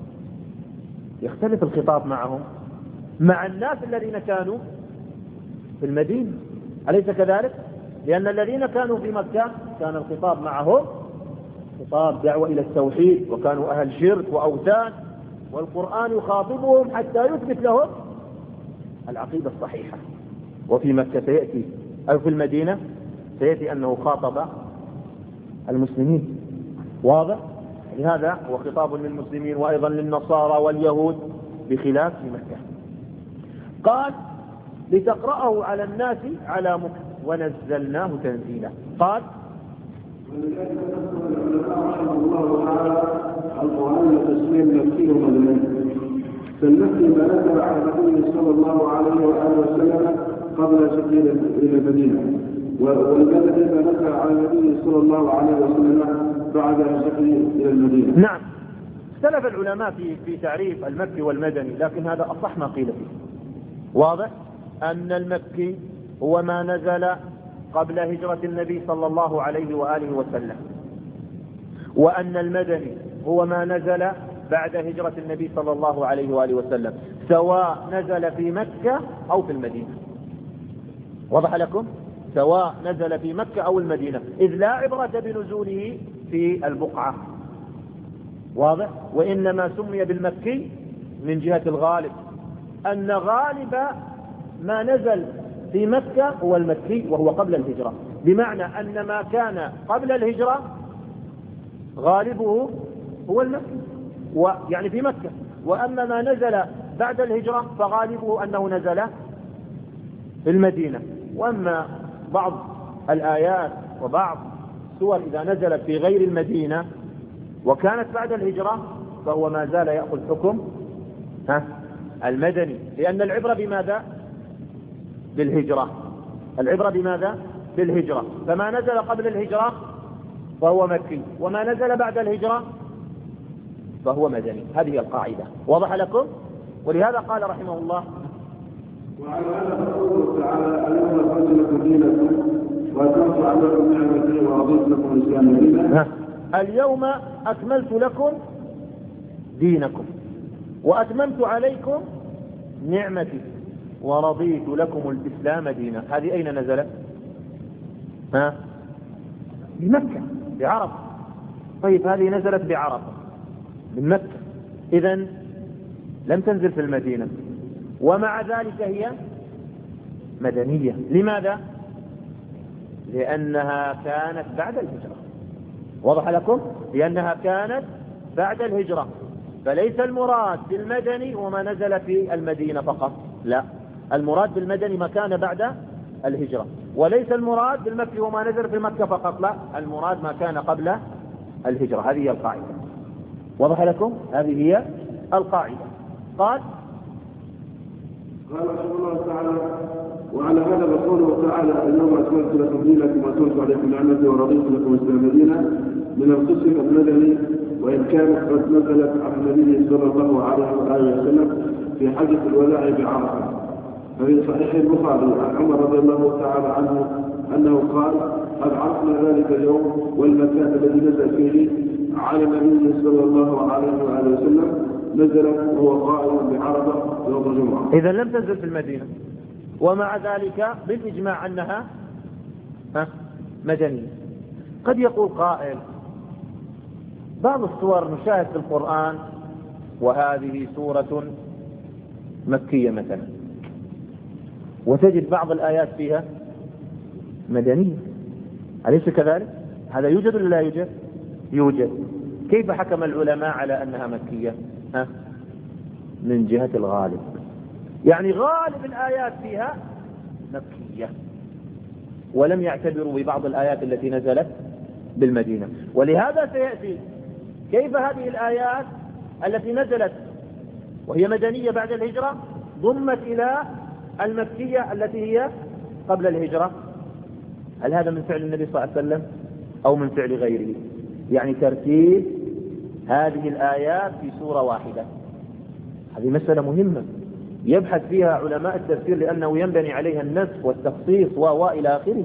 يختلف الخطاب معهم مع الناس الذين كانوا في المدينة، أليس كذلك؟ لأن الذين كانوا في مكة كان الخطاب معهم خطاب دعوة إلى التوحيد، وكانوا أهل شرك وأوثان، والقرآن يخاطبهم حتى يثبت لهم العقيدة الصحيحة. وفي مكة سيأتي أو في المدينة سيأتي أنه خاطب المسلمين. واضح؟ لهذا هو خطاب للمسلمين وأيضا للنصارى واليهود بخلاف في مكة. قال لتقرأه على الناس على مكث ونزلناه تنزيلا. قال ولذلك نقول العلماء رحمه الله تعالى القرآن تسمية مكي ومدني. فالمكي ما نزل على النبي صلى الله عليه وآله وسلم قبل سفره إلى المدينة، والمدني ما نزل على النبي صلى الله عليه وسلم بعد سفره إلى المدينة. نعم. اختلف العلماء في تعريف المكي والمدني، لكن هذا أصح ما قيل فيه. واضح أن المكي هو ما نزل قبل هجرة النبي صلى الله عليه وآله وسلم، وأن المدني هو ما نزل بعد هجرة النبي صلى الله عليه وآله وسلم، سواء نزل في مكة أو في المدينة. وضح لكم؟ سواء نزل في مكة أو المدينة، إذ لا عبرة بنزوله في البقعة. واضح؟ وإنما سمي بالمكي من جهة الغالب، أن غالب ما نزل في مكة هو المكي وهو قبل الهجرة، بمعنى أن ما كان قبل الهجرة غالبه هو المكي يعني في مكة، وأما ما نزل بعد الهجرة فغالبه أنه نزل المدينة. وأما بعض الآيات وبعض السور إذا نزلت في غير المدينة وكانت بعد الهجرة فهو ما زال يأخذ حكم المدني، لأن العبرة بماذا؟ بالهجرة. العبرة بماذا؟ بالهجرة. فما نزل قبل الهجرة فهو مكي، وما نزل بعد الهجرة فهو مدني. هذه القاعدة. واضح لكم؟ ولهذا قال رحمه الله: وعلى هذا قوله تعالى: اليوم أكملت لكم دينكم وأتممت عليكم نعمتي ورضيت لكم الإسلام دينا. اليوم أكملت لكم دينكم وأتممت عليكم نعمتي ورضيت لكم الإسلام دينا. هذه أين نزلت؟ بمكة، بعرفة. طيب هذه نزلت بعرفة من مكة، إذن لم تنزل في المدينة، ومع ذلك هي مدنية. لماذا؟ لأنها كانت بعد الهجرة. وضح لكم؟ لأنها كانت بعد الهجرة. فليس المراد بالمدني وما نزل في المدينة فقط، لا، المراد بالمدني ما كان بعد الهجرة، وليس المراد بالمكي وما نزل في مكة فقط، لا، المراد ما كان قبل الهجرة. هذه هي القاعدة. وضح لكم؟ هذه هي القاعدة. قال رحمه الله تعالى: وعلى هذا قوله تعالى: اليوم أكملت لكم دينكم وأتممت عليكم نعمتي ورضيت لكم الإسلام دينا، من القسم المدني، وإن كانت قد نزلت على النبي صلى الله عليه وآله وسلم في حجة الوداع بعرفة. ففي صحيح البخاري عن عمر رضي الله تعالى عنه أنه قال: قد عرفنا ذلك اليوم والمكان الذي نزل فيه على النبي صلى الله عليه وآله وسلم نزل وهو قائم بعرفة يوم الجمعة. إذا لم تنزل في المدينة، ومع ذلك بالإجماع أنها مدنية. قد يقول قائل: بعض السور نشاهد في القرآن وهذه سورة مكية مثلا، وتجد بعض الآيات فيها مدنية، أليس كذلك؟ هذا يوجد ولا لا يوجد؟ يوجد. كيف حكم العلماء على أنها مكية؟ من جهة الغالب، يعني غالب الآيات فيها مكية، ولم يعتبروا ببعض الآيات التي نزلت بالمدينة. ولهذا سيأتي كيف هذه الآيات التي نزلت وهي مدنية بعد الهجرة ضمت إلى المكية التي هي قبل الهجرة. هل هذا من فعل النبي صلى الله عليه وسلم أو من فعل غيره؟ يعني ترتيب هذه الآيات في سورة واحدة. هذه مسألة مهمة يبحث فيها علماء التفسير، لأنه ينبني عليها النسخ والتخصيص وإلى آخره.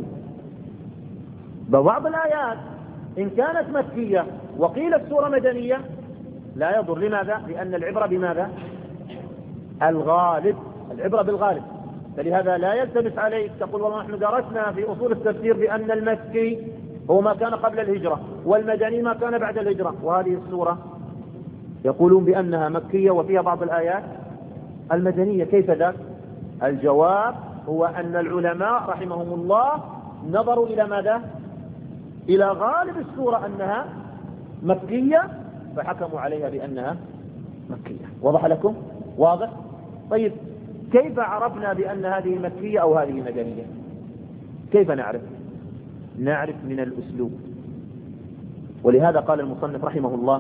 ببعض الآيات إن كانت مكية وقيلت سورة مدنية لا يضر. لماذا؟ لأن العبرة بماذا؟ الغالب، العبرة بالغالب. فلهذا لا يلتبس عليك تقول والله نحن درسنا في أصول التفسير بأن المكي هو ما كان قبل الهجرة والمدني ما كان بعد الهجرة، وهذه السورة يقولون بأنها مكية وفيها بعض الآيات المدنية. كيف ذاك؟ الجواب هو أن العلماء رحمهم الله نظروا إلى ماذا؟ إلى غالب السورة أنها مكية فحكموا عليها بأنها مكية. وضح لكم؟ واضح؟ طيب كيف عرفنا بأن هذه مكية أو هذه مدنية؟ كيف نعرف؟ نعرف من الأسلوب. ولهذا قال المصنف رحمه الله: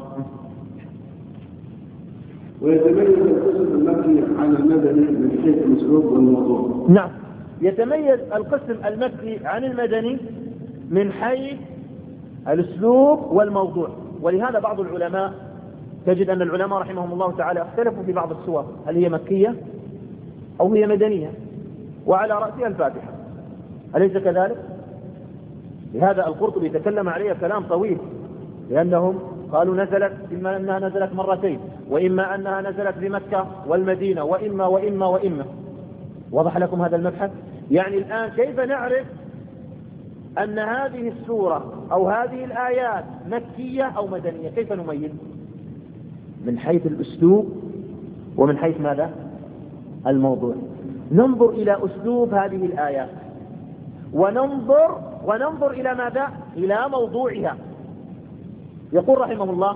ويتميز القسم المكي عن المدني من حيث الأسلوب والموضوع. نعم، يتميز القسم المكي عن المدني من حيث الأسلوب والموضوع. ولهذا بعض العلماء تجد أن العلماء رحمهم الله تعالى اختلفوا في بعض السور هل هي مكية أو هي مدنية، وعلى رأسها الفاتحة، أليس كذلك؟ لهذا القرطبي تكلم عليها كلام طويل، لأنهم قالوا نزلت، إما أنها نزلت مرتين، وإما أنها نزلت بمكة والمدينة، وإما. وضح لكم هذا المبحث؟ يعني الآن كيف نعرف أن هذه السورة أو هذه الآيات مكية أو مدنية؟ كيف نميز؟ من حيث الأسلوب ومن حيث ماذا؟ الموضوع. ننظر إلى أسلوب هذه الآيات وننظر إلى ماذا؟ إلى موضوعها. يقول رحمه الله: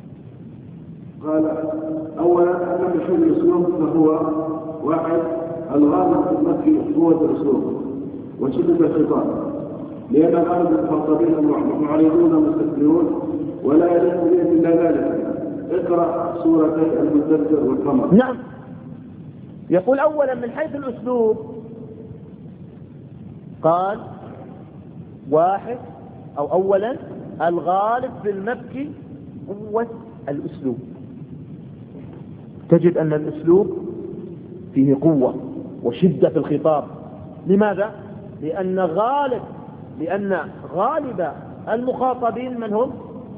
قال: أولا أن حل الأسلوب فهو واحد الغالب في المكي قوة الأسلوب وشدة الخطاب، لأن غالب المخاطبين معرضون مستكبرون ولا يليق بهم إلا ذلك. اقرأ سورتي المدثر والقمر. نعم. يقول أولا من حيث الأسلوب قال واحد أو أولا الغالب في المكي قوة الأسلوب. تجد أن الأسلوب فيه قوة وشدة في الخطاب. لماذا؟ لأن غالب المخاطبين من هم؟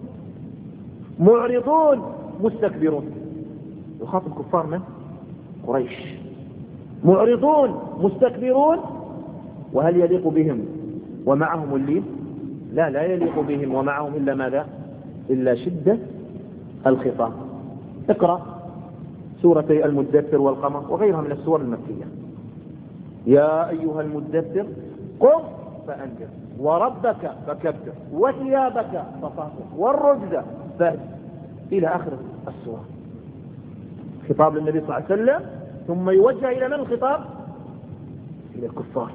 معرضون مستكبرون. يخاطب كفار من؟ قريش. معرضون مستكبرون، وهل يليق بهم ومعهم اللين؟ لا يليق بهم ومعهم إلا ماذا؟ إلا شدة الخطاب. اقرأ سورتي المدثر والقمر وغيرها من السور المكية. يا أيها المدثر قم فأنذر وربك فكبر وثيابك فطهر والرجز فاهجر إلى آخر السورة. خطاب للنبي صلى الله عليه وسلم، ثم يوجه إلى من الخطاب؟ إلى الكفار،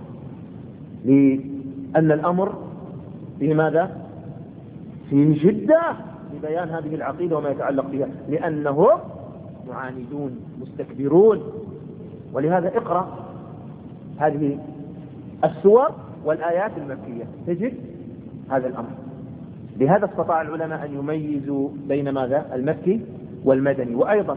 لأن الأمر فيه ماذا؟ فيه جدة لبيان هذه العقيدة وما يتعلق بها، لأنهم معاندون مستكبرون. ولهذا اقرأ هذه السور والآيات المكية تجد هذا الأمر. لهذا استطاع العلماء أن يميزوا بين ماذا؟ المكي والمدني. وأيضا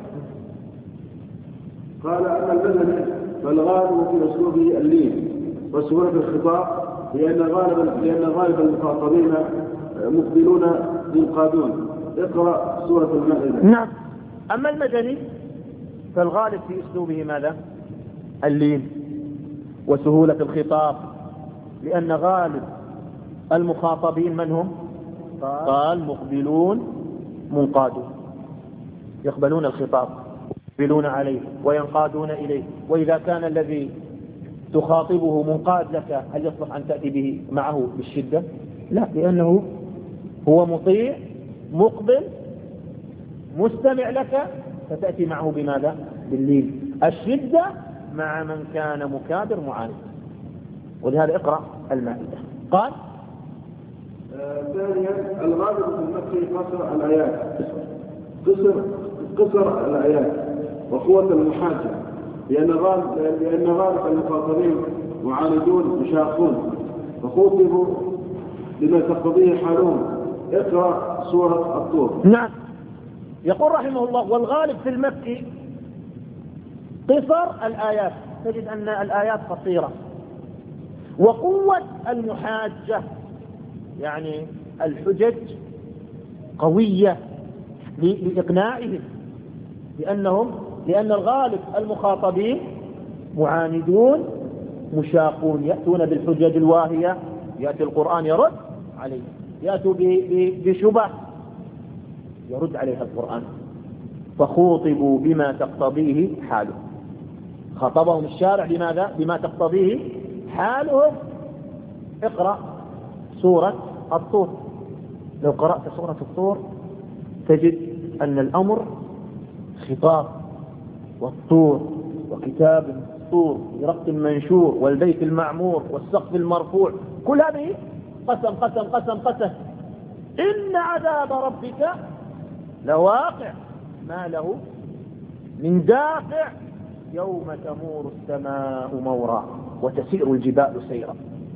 قال أما المدني فالغالب في أسلوبه اللين وسهولة الخطاب، لأن غالب المخاطبين مقبلون منقادون. اقرأ سورة المائدة. نعم. أما المدني فالغالب في أسلوبه ماذا؟ اللين وسهولة الخطاب، لأن غالب المخاطبين من هم؟ قال مقبلون منقادون، يقبلون الخطاب، يقبلون عليه وينقادون إليه. وإذا كان الذي تخاطبه منقاد لك هل يصلح أن تأتي به معه بالشدة؟ لا، لأنه هو مطيع مقبل مستمع لك، فتأتي معه بماذا؟ باللين. الشدة مع من كان مكابر معاند. ولهذا اقرأ المائدة. قال ثانيا الغالب في المكي قصر الآيات، قصر الآيات وقوة المحاجة، لأن غالب المخاطبين معاندون مشاقون فخوطبوا بما تقتضيه حالهم. اقرأ سورة الطور. نعم. يقول رحمه الله والغالب في المكي قصر الآيات، تجد أن الآيات قصيرة، وقوة المحاجة يعني الحجج قوية لإقناعهم، لأن الغالب المخاطبين معاندون مشاقون، يأتون بالحجج الواهية، يأتي القرآن يرد عليه، يأتوا بشبه يرد عليها القرآن، فخوطبوا بما تقتضيه حاله. خاطبهم الشارع لماذا؟ بما تقتضيه حالهم. اقرأ سورة الطور. لو قرأت سورة الطور تجد أن الأمر خطاب، والطور وكتاب الطور برق منشور والبيت المعمور والسقف المرفوع، كل هذه قسم قسم قسم قسم. إن عذاب ربك لواقع ما له من دافع يوم تمور السماء مورا وتسير الجبال سيرا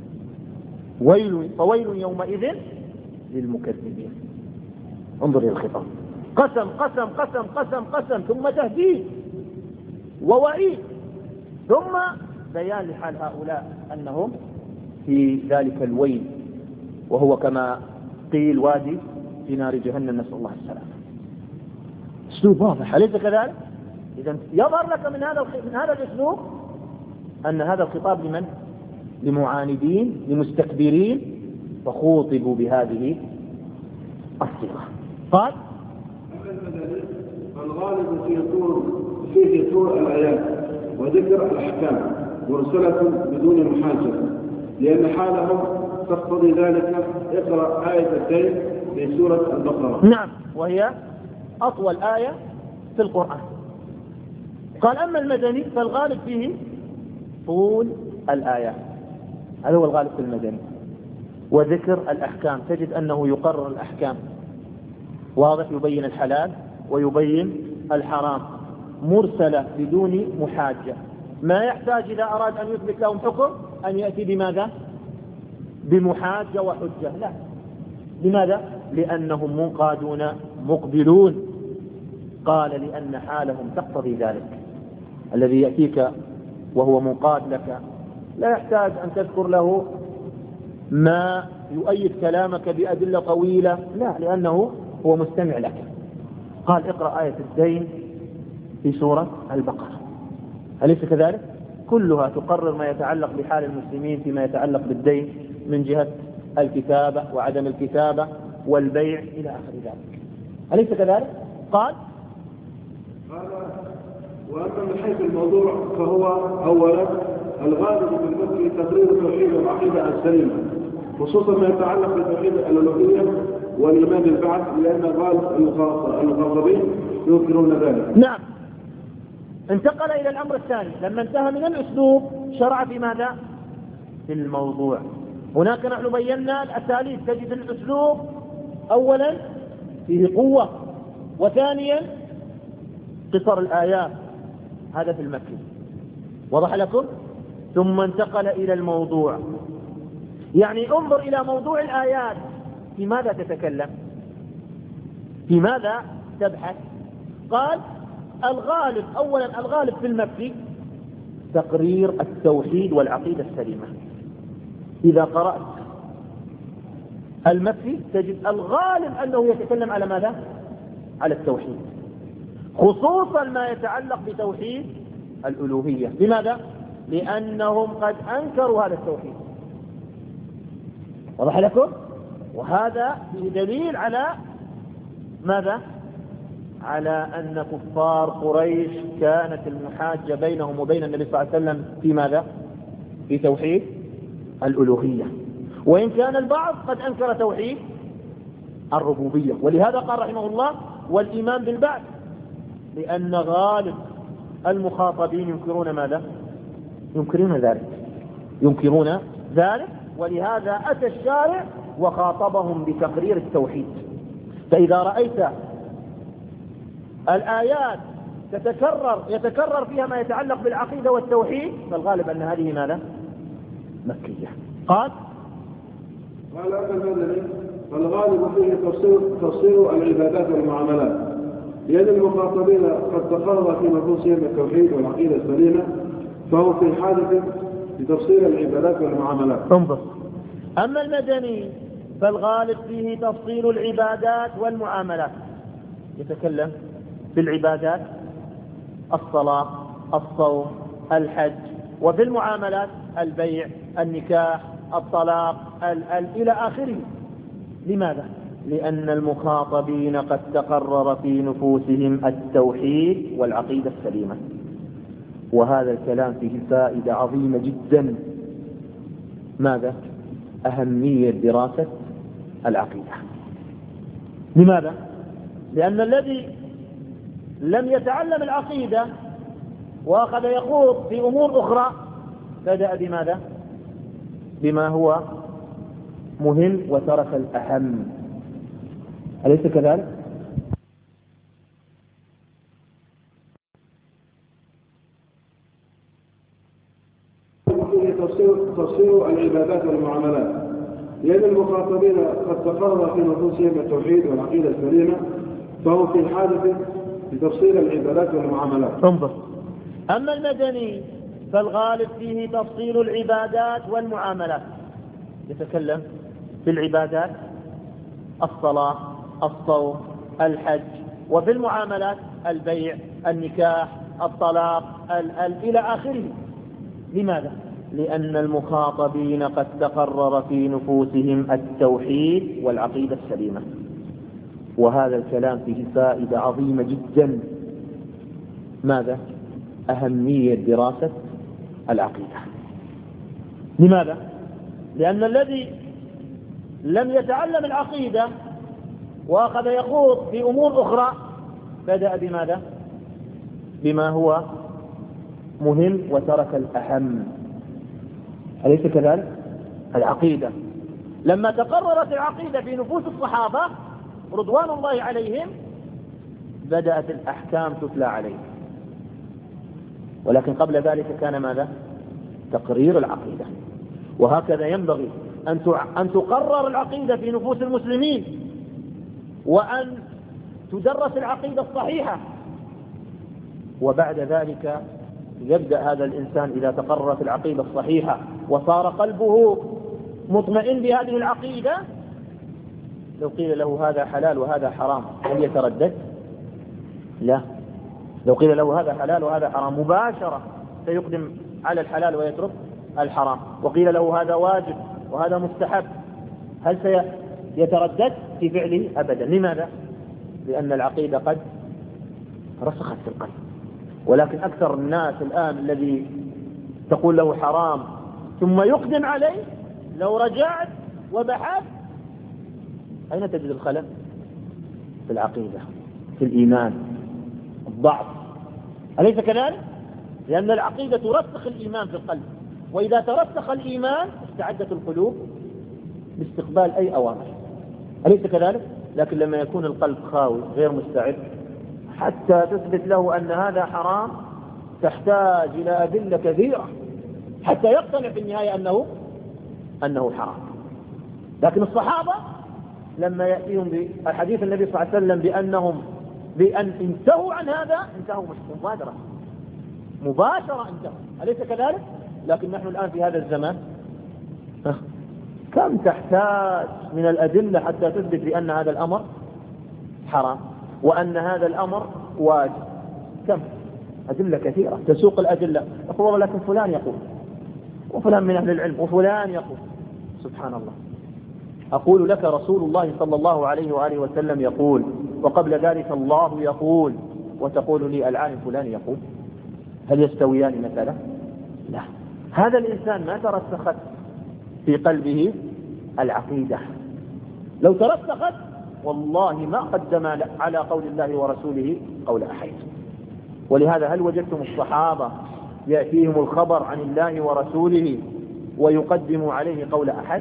فويل يومئذ للمكذبين. انظر إلى الخطاب، قسم قسم قسم قسم قسم، ثم تهديد ووعيد، ثم بيان لحال هؤلاء أنهم في ذلك الويل، وهو كما قيل وادي في نار جهنم، نسأل الله السلامة. اسلوب واضح، أليس كذلك؟ إذن يظهر لك من هذا الاسلوب أن هذا الخطاب لمن؟ لمعاندين لمستكبرين، فخوطبوا بهذه الصيغة. قال الغالب فيه طول الآيات وذكر الأحكام مرسلة بدون محاجة، لأن حالهم تقتضي ذلك. اقرأ آيتين في سورة البقرة. نعم، وهي أطول آية في القرآن. قال أما المدني فالغالب فيه طول الآيات، هذا هو الغالب في المدني، وذكر الأحكام، تجد أنه يقرر الأحكام، واضح، يبين الحلال ويبين الحرام، مرسلة بدون محاجة، ما يحتاج إذا أراد أن يثبت لهم حكم أن يأتي بماذا؟ بمحاجة وحجة، لا. لماذا؟ لأنهم منقادون مقبلون. قال لأن حالهم تقتضي ذلك. الذي يأتيك وهو منقاد لك لا يحتاج أن تذكر له ما يؤيد كلامك بأدلة طويلة، لا، لأنه هو مستمع لك. قال اقرأ آية الدين في سورة البقرة، أليس كذلك؟ كلها تقرر ما يتعلق بحال المسلمين فيما يتعلق بالدين من جهة الكتابة وعدم الكتابة والبيع إلى آخر ذلك، أليس كذلك؟ قال وأما من حيث الموضوع فهو أولا الغالب في المسلم تقرير التوحيد والعقيدة السليمة، خصوصا ما يتعلق بتوحيد الألوهية والإيمان بالبعث، لأن غالب المخاطبين يذكرون ذلك. نعم. انتقل إلى الأمر الثاني، لما انتهى من الأسلوب شرع في ماذا؟ في الموضوع. هناك نحن بينا الأساليب، تجد الأسلوب أولا فيه قوة، وثانيا قصر الآيات، هذا في المكي، وضح لكم؟ ثم انتقل إلى الموضوع، يعني انظر إلى موضوع الآيات، في ماذا تتكلم؟ في ماذا تبحث؟ قال الغالب، أولا الغالب في المكي تقرير التوحيد والعقيدة السليمة. إذا قرأت المكي تجد الغالب أنه يتكلم على ماذا؟ على التوحيد، خصوصا ما يتعلق بتوحيد الألوهية. لماذا؟ لأنهم قد أنكروا هذا التوحيد، وضح لكم؟ وهذا دليل على ماذا؟ على أن كفار قريش كانت المحاجة بينهم وبين النبي صلى الله عليه وسلم في ماذا؟ في توحيد الألوهية، وإن كان البعض قد أنكر توحيد الربوبية. ولهذا قال رحمه الله والإيمان بالبعث، لأن غالب المخاطبين ينكرون ماذا؟ ينكرون ذلك، ولهذا أتى الشارع وخاطبهم بتقرير التوحيد. فإذا رأيت الآيات يتكرر فيها ما يتعلق بالعقيدة والتوحيد، فالغالب أن هذه ماذا؟ مكية. قال الغالب فيه تفسير العبادات والمعاملات، لأن المخاطبين قد تقرر في نفوسهم التوحيد والعقيدة السليمة، فهو في حاجة لتفسير العبادات والمعاملات. انظر، أما المدني فالغالب فيه تفصيل العبادات والمعاملات، يتكلم في العبادات الصلاة، الصوم، الحج، وفي المعاملات البيع، النكاح، الطلاق، إلى آخره. لماذا؟ لأن المخاطبين قد تقرر في نفوسهم التوحيد والعقيدة السليمة، وهذا الكلام فيه فائدة عظيمة جدا. ماذا؟ أهمية دراسة العقيدة. لماذا؟ لأن الذي لم يتعلم العقيدة وأخذ يخوض في أمور أخرى بدأ بماذا؟ بما هو مهم وترك الأهم، أليس كذلك؟ تفسير العبادات والمعاملات، لأن المخاطبين قد تقرر في نفوسهم التوحيد والعقيدة السليمة، فهو في حاجة لتفسير العبادات والمعاملات. انظر، أما المدني فالغالب فيه تفصيل العبادات والمعاملات، يتكلم في العبادات الصلاة، الصوم، الحج، وفي المعاملات البيع، النكاح، الطلاق، إلى آخره. لماذا؟ لأن المخاطبين قد تقرر في نفوسهم التوحيد والعقيدة السليمة، وهذا الكلام فيه فائدة عظيمة جدا. ماذا؟ أهمية دراسة العقيدة. لماذا؟ لأن الذي لم يتعلم العقيدة وأخذ يخوض في أمور أخرى بدأ بماذا؟ بما هو مهم وترك الأهم، أليس كذلك؟ العقيدة لما تقررت العقيدة في نفوس الصحابة رضوان الله عليهم بدأت الأحكام تتلى عليهم، ولكن قبل ذلك كان ماذا؟ تقرير العقيدة. وهكذا ينبغي أن تقرر العقيدة في نفوس المسلمين، وأن تدرس العقيدة الصحيحة، وبعد ذلك يبدأ هذا الإنسان إذا تقررت العقيدة الصحيحة وصار قلبه مطمئن بهذه العقيدة، لو قيل له هذا حلال وهذا حرام هل يتردد؟ لا. لو قيل له هذا حلال وهذا حرام مباشرة سيقدم على الحلال ويترك الحرام. وقيل له هذا واجب وهذا مستحب هل سيتردد في فعله؟ أبدا. لماذا؟ لأن العقيدة قد رسخت في القلب. ولكن أكثر الناس الآن الذي تقول له حرام ثم يقدم عليه، لو رجعت وبحثت أين تجد الخلل؟ في العقيدة، في الإيمان، الضعف. أليس كذلك؟ لأن العقيدة ترسخ الإيمان في القلب، وإذا ترسخ الإيمان استعدت القلوب لاستقبال أي أوامر. أليس كذلك؟ لكن لما يكون القلب خاوي غير مستعد حتى تثبت له أن هذا حرام تحتاج إلى أدلة كثيرة حتى يقتنع في النهاية أنه حرام. لكن الصحابة لما يأتيهم بحديث النبي صلى الله عليه وسلم بأن انتهوا عن هذا انتهوا مباشرة انتهوا. أليس كذلك؟ لكن نحن الآن في هذا الزمان كم تحتاج من الأدلة حتى تثبت بأن هذا الأمر حرام وأن هذا الأمر واجب. كم أدلة كثيرة تسوق الأدلة. أقول لكن فلان يقول وفلان من أهل العلم وفلان يقول. سبحان الله. أقول لك رسول الله صلى الله عليه وآله وسلم يقول، وقبل ذلك الله يقول، وتقول لي العالم فلان يقول. هل يستويان مثلا؟ لا. هذا الإنسان ما ترسخت في قلبه العقيدة. لو ترسخت والله ما قدم على قول الله ورسوله قول أحد. ولهذا هل وجدتم الصحابة يأتيهم الخبر عن الله ورسوله ويقدموا عليه قول أحد؟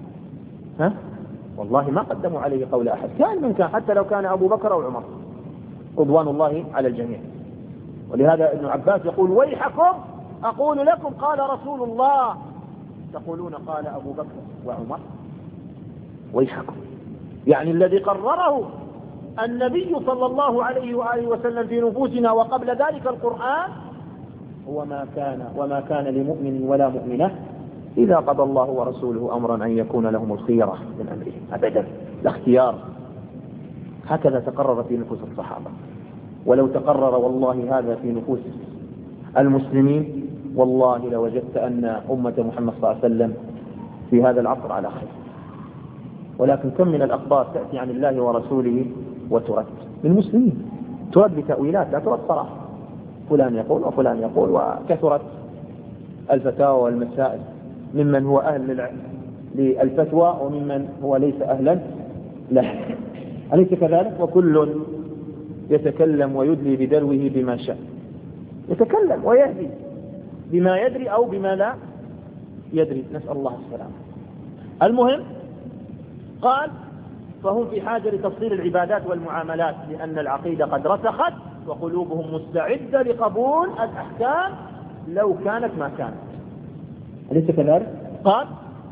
والله ما قدموا عليه قول أحد. كان من كان، حتى لو كان أبو بكر أو عمر رضوان الله على الجميع. ولهذا ابن عباس يقول ويحكم أقول لكم قال رسول الله تقولون قال أبو بكر وعمر. ويحكم يعني الذي قرره النبي صلى الله عليه وآله وسلم في نفوسنا وقبل ذلك القرآن هو وما كان لمؤمن ولا مؤمنة إذا قضى الله ورسوله أمرا أن يكون لهم الخيرة من أمرهم. أبدا، لا اختيار. هكذا تقرر في نفوس الصحابة. ولو تقرر والله هذا في نفوس المسلمين والله لوجدت أن أمة محمد صلى الله عليه وسلم في هذا العصر على خير. ولكن كم من الأخبار تأتي عن الله ورسوله وترد من المسلمين، ترد بتأويلات لا ترد صراحة. فلان يقول وفلان يقول، وكثرت الفتاوى والمسائل ممن هو أهل للفتوى وممن هو ليس أهلا له. أليس كذلك؟ وكل يتكلم ويدلي بدلوه بما شاء. يتكلم ويهدي بما يدري أو بما لا يدري، نسأل الله السلامة. المهم قال فهم في حاجة لتفصيل العبادات والمعاملات لأن العقيدة قد رسخت وقلوبهم مستعدة لقبول الأحكام لو كانت ما كانت. أليس كذلك؟ قال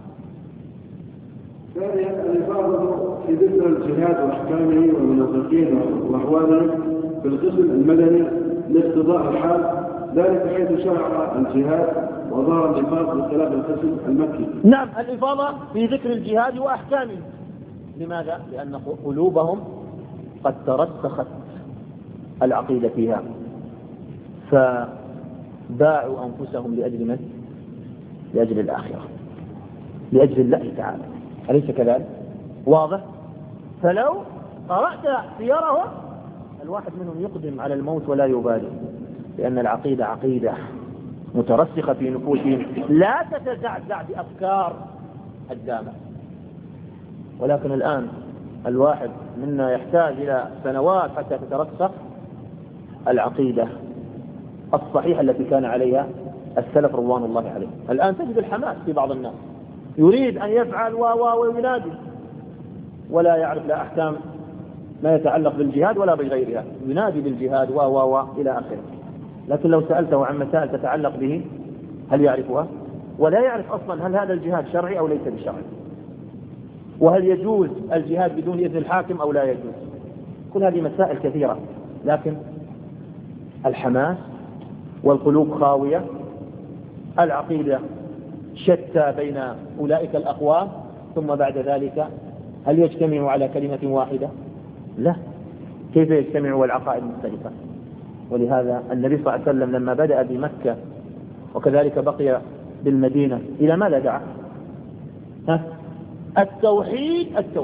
ثانيا الإفاضة في ذكر الجهاد وأحكامه والمنافقين وأحواله في القسم المدني لاقتضاء الحال، ذلك حيث شرع الجهاد وظهر الإفاضة بخلاف القسم المكي. نعم، الإفاضة في ذكر الجهاد وأحكامه. لماذا؟ لأن قلوبهم قد ترسخت العقيدة فيها فباعوا أنفسهم لأجل من؟ لأجل الآخرة، لأجل الله تعالى. أليس كذلك؟ واضح؟ فلو قرأت سيرهم الواحد منهم يقدم على الموت ولا يبالي، لأن العقيدة عقيدة مترسخة في نفوسهم لا تتزعزع بأفكار هدامة. ولكن الآن الواحد منا يحتاج إلى سنوات حتى تترسخ العقيدة الصحيحة التي كان عليها السلف رضوان الله عليهم. الآن تجد الحماس في بعض الناس يريد أن يفعل وينادي ولا يعرف لا أحكام ما يتعلق بالجهاد ولا بغيرها، ينادي بالجهاد إلى آخره. لكن لو سألته عن مسائل تتعلق به هل يعرفها؟ ولا يعرف أصلا هل هذا الجهاد شرعي أو ليس بشرعي، وهل يجوز الجهاد بدون إذن الحاكم أو لا يجوز. كل هذه مسائل كثيرة، لكن الحماس والقلوب خاوية، العقيدة شتى بين أولئك الأقوام، ثم بعد ذلك هل يجتمع على كلمة واحدة؟ لا، كيف يجتمع والعقائد مختلفة؟ ولهذا النبي صلى الله عليه وسلم لما بدأ بمكة وكذلك بقي بالمدينة إلى ماذا دعا؟ التوحيد.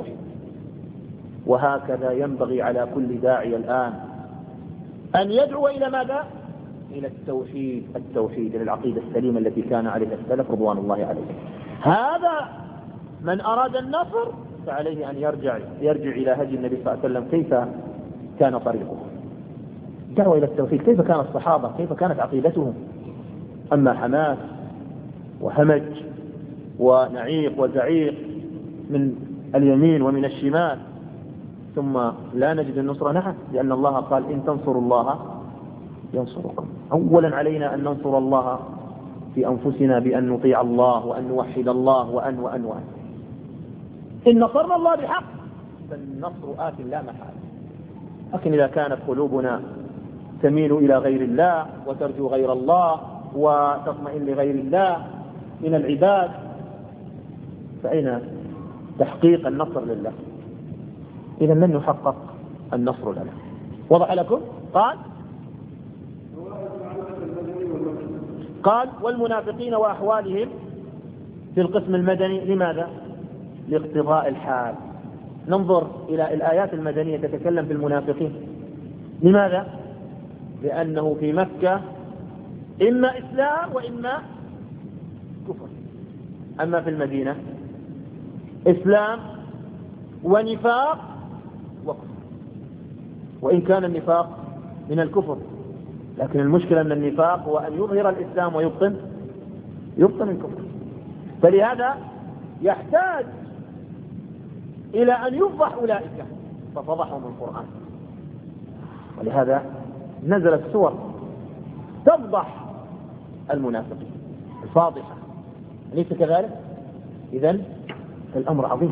وهكذا ينبغي على كل داعي الآن أن يدعو إلى ماذا؟ إلى التوحيد، إلى العقيدة السليمة التي كان عليها السلف رضوان الله عليهم. هذا من أراد النصر فعليه أن يرجع إلى هدي النبي صلى الله عليه وسلم. كيف كان طريقه؟ دعوة إلى التوحيد. كيف كان الصحابة؟ كيف كانت عقيدتهم؟ أما حماس وهمج ونعيق وزعيق من اليمين ومن الشمال ثم لا نجد النصر، نعم، لأن الله قال إن تنصروا الله ينصركم. أولا علينا أن ننصر الله في أنفسنا بأن نطيع الله وأن نوحد الله وأن إن نصرنا الله بحق فالنصر آت لا محالة. لكن إذا كانت قلوبنا تميل إلى غير الله وترجو غير الله وتطمئن لغير الله من العباد فأين تحقيق النصر لله؟ إذا لن يحقق النصر لنا. وضح لكم؟ قال والمنافقين وأحوالهم في القسم المدني. لماذا؟ لاقتضاء الحال. ننظر إلى الآيات المدنية تتكلم في المنافقين. لماذا؟ لأنه في مكة إما إسلام وإما كفر. أما في المدينة إسلام ونفاق وكفر، وإن كان النفاق من الكفر، لكن المشكلة أن النفاق هو أن يظهر الإسلام ويبطن الكفر. فلهذا يحتاج إلى أن يفضح أولئك ففضحهم القرآن. ولهذا نزلت سور تفضح المنافقين الفاضحة، أليس كذلك؟ إذن الأمر عظيم.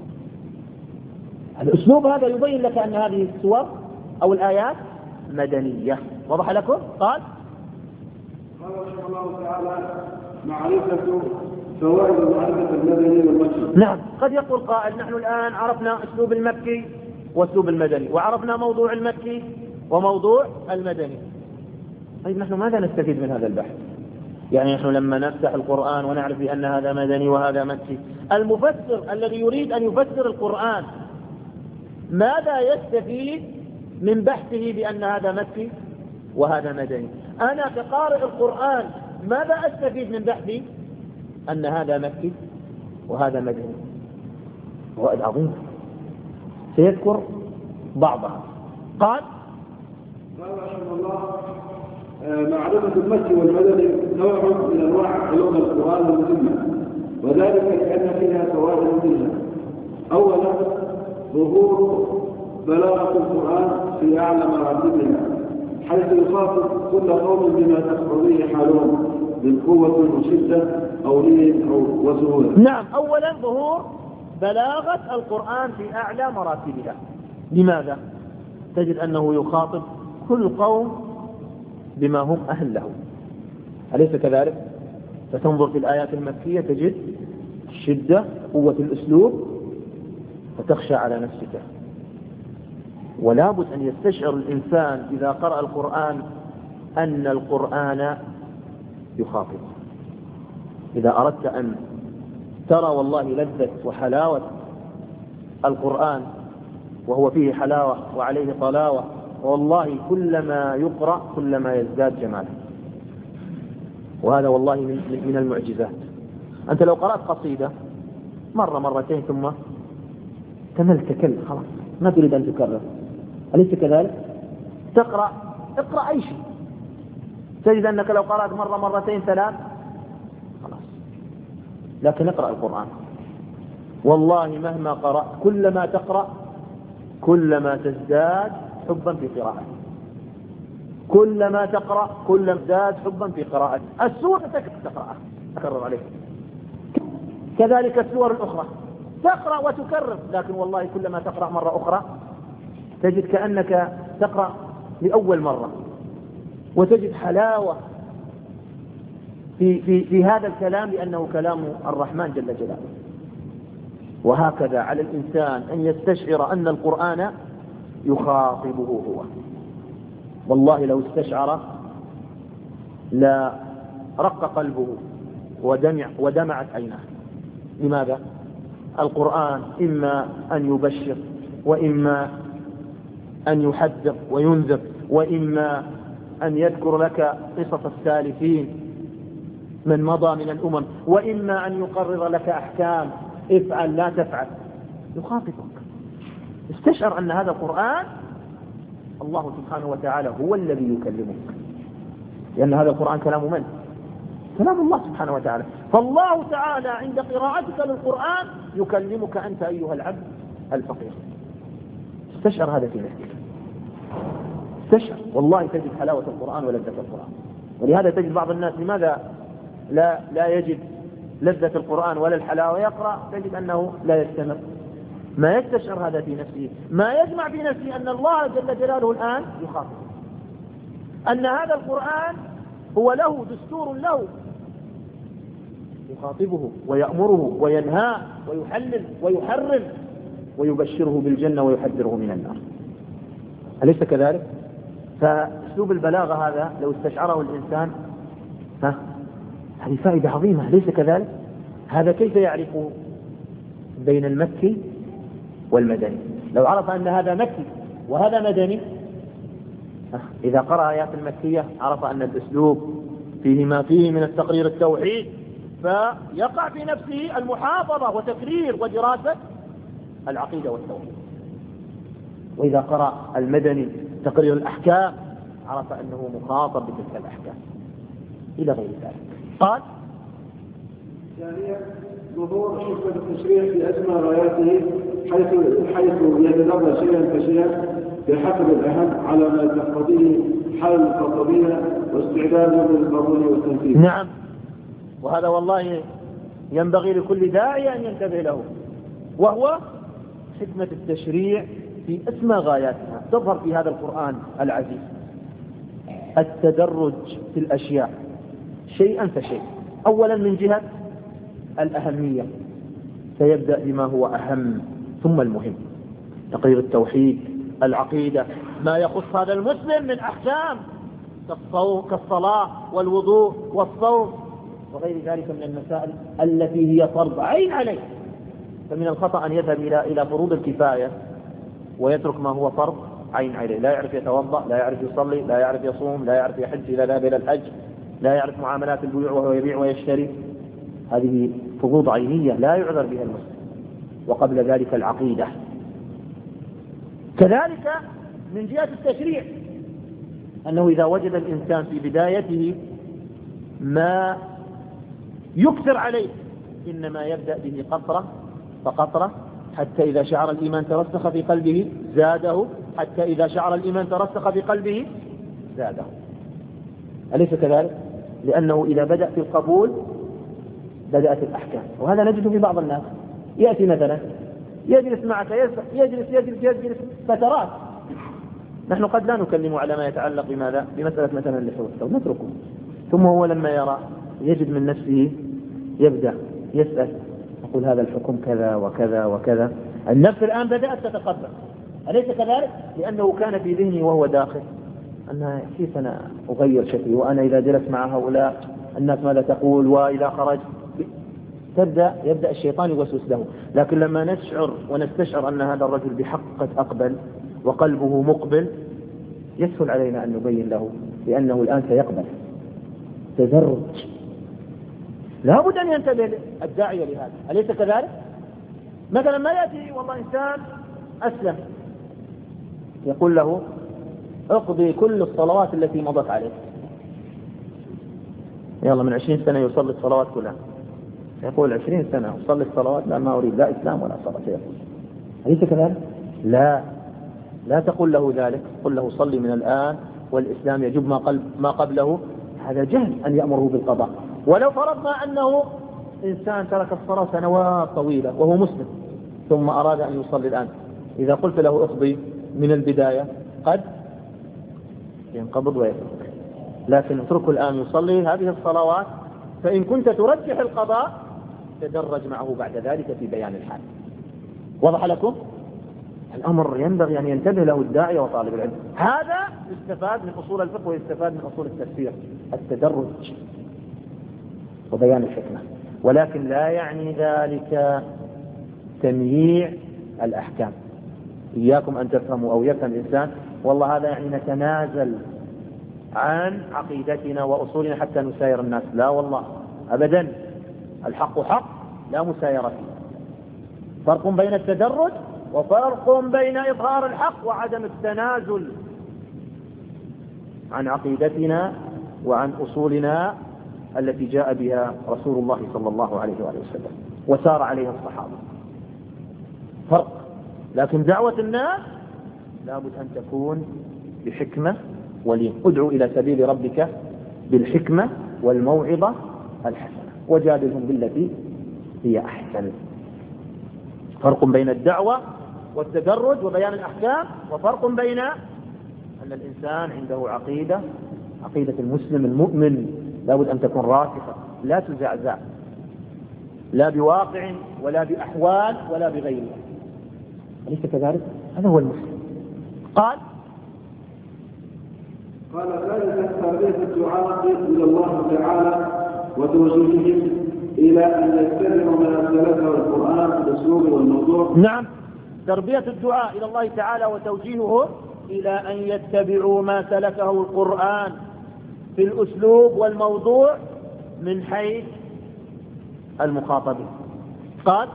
الأسلوب هذا يبين لك أن هذه السور أو الآيات مدنية. وضح لكم؟ قال رحمه الله تعالى معرفة فوائد معرفة المدني والمكي. نعم، قد يقول قائل نحن الآن عرفنا أسلوب المكي وأسلوب المدني، وعرفنا موضوع المكي وموضوع المدني. طيب نحن ماذا نستفيد من هذا البحث؟ يعني نحن لما نفتح القرآن ونعرف بأن هذا مدني وهذا مكي، المفسر الذي يريد أن يفسر القرآن ماذا يستفيد من بحثه بأن هذا مكي وهذا مدني؟ أنا كقارئ القرآن ماذا أستفيد من بحثي أن هذا مكي وهذا مدني؟ فوائد عظيمة سيذكر بعضها. قال رحمه الله معرفة المكي والمدني نوع من أنواع علوم القرآن المهمة، وذلك لأن فيها فوائد منها. أولا ظهور بلاغة القرآن في أعلى مراتبها، حيث يخاطب كل قوم بما تقتضيه حالهم من قوة وشدة أو لين أو وسهولة. نعم، أولا ظهور بلاغة القرآن في أعلى مراتبها. لماذا؟ تجد أنه يخاطب كل قوم بما هم أهل له، أليس كذلك؟ فتنظر في الآيات المكية تجد الشدة، قوة الأسلوب، فتخشى على نفسك. ولا بد أن يستشعر الإنسان إذا قرأ القرآن أن القرآن يخاطب. إذا أردت أن ترى والله لذة وحلاوة القرآن وهو فيه حلاوة وعليه طلاوة، والله كلما يقرأ كلما يزداد جمالا. وهذا والله من المعجزات. أنت لو قرأت قصيدة مرة مرتين ثم تملت خلاص ما تريد أن تكرر، أليس كذلك؟ اقرأ أي شيء تجد أنك لو قرأت مرة مرتين ثلاث خلاص. لكن اقرأ القرآن، والله مهما قرأت كلما تقرأ كلما تزداد حبا في قراءته، كلما تقرأ كلما تزداد حبا في قراءته. السورة تقرأها أكرر عليك، كذلك السور الأخرى تقرأ وتكرر، لكن والله كلما تقرأ مرة أخرى تجد كأنك تقرأ لأول مرة، وتجد حلاوة في هذا الكلام لأنه كلام الرحمن جل جلاله. وهكذا على الإنسان أن يستشعر أن القرآن يخاطبه هو. والله لو استشعر لا رق قلبه ودمعت عيناه. لماذا؟ القرآن إما أن يبشر، وإما أن يحذر وينذر، وإما أن يذكر لك قصص السالفين من مضى من الأمم، وإما أن يقرر لك أحكام افعل لا تفعل. يخاطبك. استشعر أن هذا القرآن الله سبحانه وتعالى هو الذي يكلمك، لأن هذا القرآن كلام من؟ كلام الله سبحانه وتعالى. فالله تعالى عند قراءتك للقرآن يكلمك أنت أيها العبد الفقير. استشعر هذا في نفسك، استشعر. والله تجد حلاوة القرآن ولذة القرآن. ولهذا تجد بعض الناس لماذا لا يجد لذة القرآن ولا الحلاوة؟ يقرأ تجد أنه لا يستمر، ما يستشعر هذا في نفسه، ما يجمع في نفسه أن الله جل جلاله الآن يخاطب، أن هذا القرآن هو له دستور له يخاطبه ويأمره وينهاه ويحلل ويحرم ويبشره بالجنة ويحذره من النار. أليس كذلك؟ فأسلوب البلاغة هذا لو استشعره الإنسان هذه فائدة عظيمة، أليس كذلك؟ هذا كيف يعرف بين المكي والمدني؟ لو عرف أن هذا مكي وهذا مدني، إذا قرأ آيات المكية عرف أن الأسلوب فيه ما فيه من التقرير التوحيد، فيقع في نفسه المحافظة وتكرير ودراسة العقيدة والتوحيد. وإذا قرأ المدني تقرير الأحكام عرف أنه مخاطب بتلك الأحكام إلى غير ذلك. قال ثانيا ظهور حكمة التشريع في أسمى غاياته، حيث يتدرج شيئا فشيئا بحسب الأهم على ما تقتضيه حال الخطبية واستعداده للقبول والتنفيذ. نعم، وهذا والله ينبغي لكل داعي أن ينتبه له، وهو حكمة التشريع في أسمى غاياتها. تظهر في هذا القرآن العزيز التدرج في الأشياء شيئا فشيئا. أولا من جهة الأهمية، سيبدأ بما هو أهم ثم المهم، تقرير التوحيد، العقيدة، ما يخص هذا المسلم من أحكام كالصلاة والوضوء والصوم وغير ذلك من المسائل التي هي فرض عين عليه. فمن الخطأ أن يذهب إلى فروض الكفاية ويترك ما هو فرض عين عليه، لا يعرف يتوضأ، لا يعرف يصلي، لا يعرف يصوم، لا يعرف يحج إذا ذهب إلى الحج، لا يعرف معاملات البيوع وهو يبيع ويشتري. هذه فروض عينية لا يعذر بها المسلم. وقبل ذلك العقيدة. كذلك من جهة التشريع أنه إذا وجد الإنسان في بدايته ما يكثر عليه إنما يبدأ به قطرة فقطرة، حتى إذا شعر الإيمان ترسخ في قلبه زاده، حتى إذا شعر الإيمان ترسخ في قلبه زاده. أليس كذلك؟ لأنه إذا بدأ في القبول بدأت الأحكام. وهذا نجده في بعض الناس، يأتي مثلا يجلس معك يجلس فترات. نحن قد لا نكلم على ما يتعلق بماذا؟ بمسألة مثلا اللحوة، نتركه، ثم هو لما يرى يجد من نفسه يبدأ يسأل، يقول هذا الحكم كذا وكذا وكذا. النفس الآن بدأت تتقبل، أليس كذلك؟ لأنه كان في ذهنه وهو داخل أن كيف أنا أغير شكلي، وأنا إذا جلست مع هؤلاء الناس ماذا تقول، وإذا خرج يبدأ الشيطان يوسوس له. لكن لما نشعر ونستشعر أن هذا الرجل بحق قد أقبل وقلبه مقبل، يسهل علينا أن نبين له، لأنه الآن سيقبل. تدرج لا بد أن ينتبه الداعية لهذا، أليس كذلك؟ مثلا ما يأتي والله إنسان أسلم يقول له اقضي كل الصلوات التي مضت عليك، يلا من 20 سنة يصلي الصلوات كلها، يقول 20 سنة أصلي الصلوات لا ما أريد لا إسلام ولا صلاة، يقول أليس كذلك؟ لا تقول له ذلك، قل له صلي من الآن والإسلام يجب ما قبله. هذا جهل أن يأمره بالقضاء. ولو فرضنا أنه إنسان ترك الصلاة سنوات طويلة وهو مسلم ثم أراد أن يصلي الآن، إذا قلت له اقضي من البداية قد ينقبض ويترك، لكن اتركه الآن يصلي هذه الصلوات، فإن كنت ترجح القضاء تدرج معه بعد ذلك في بيان الحال. وضح لكم؟ الأمر ينبغي أن ينتبه له الداعية وطالب العلم. هذا يستفاد من أصول الفقه ويستفاد من أصول التفسير، التدرج وبيان الحكمة، ولكن لا يعني ذلك تمييع الأحكام. إياكم أن تفهموا أو يفهم الإنسان والله هذا يعني نتنازل عن عقيدتنا وأصولنا حتى نساير الناس، لا والله أبدا، الحق حق لا مسايرة فيه. فرق بين التدرج وفرق بين إظهار الحق وعدم التنازل عن عقيدتنا وعن أصولنا التي جاء بها رسول الله صلى الله عليه وآله وسلم وسار عليها الصحابة. فرق. لكن دعوة الناس لابد أن تكون بحكمة ولين. ادعو إلى سبيل ربك بالحكمة والموعظة الحسنة وجادلهم بالتي هي أحسن. فرق بين الدعوة والتدرج وبيان الأحكام، وفرق بين أن الإنسان عنده عقيدة المسلم المؤمن لابد أن تكون راسخة لا تزعزع لا بواقع ولا بأحوال ولا بغيرها. أليس كذلك؟ هذا هو المسلم. قال ثالثا تربية الدعاة إلى الله تعالى وتوجيههم إلى أن يتبعوا ما سلكه القرآن في الأسلوب والموضوع. نعم، تربية الدعاء إلى الله تعالى وتوجيههم إلى أن يتبعوا ما سلكه القرآن في الأسلوب والموضوع من حيث المخاطبين. قال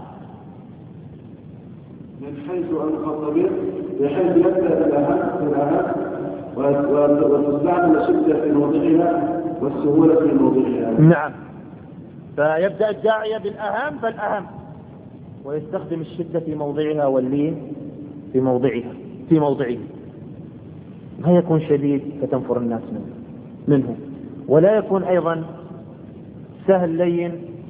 من حيث المخاطبين بحيث يبدأ بالأهم وتستعمل الشدة في موضعها والسهولة في موضعها. نعم، فيبدأ الداعية بالأهم فالأهم، ويستخدم الشدة في موضعها واللين في موضعه. ما يكون شديد فتنفر الناس منه، ولا يكون أيضا سهل لين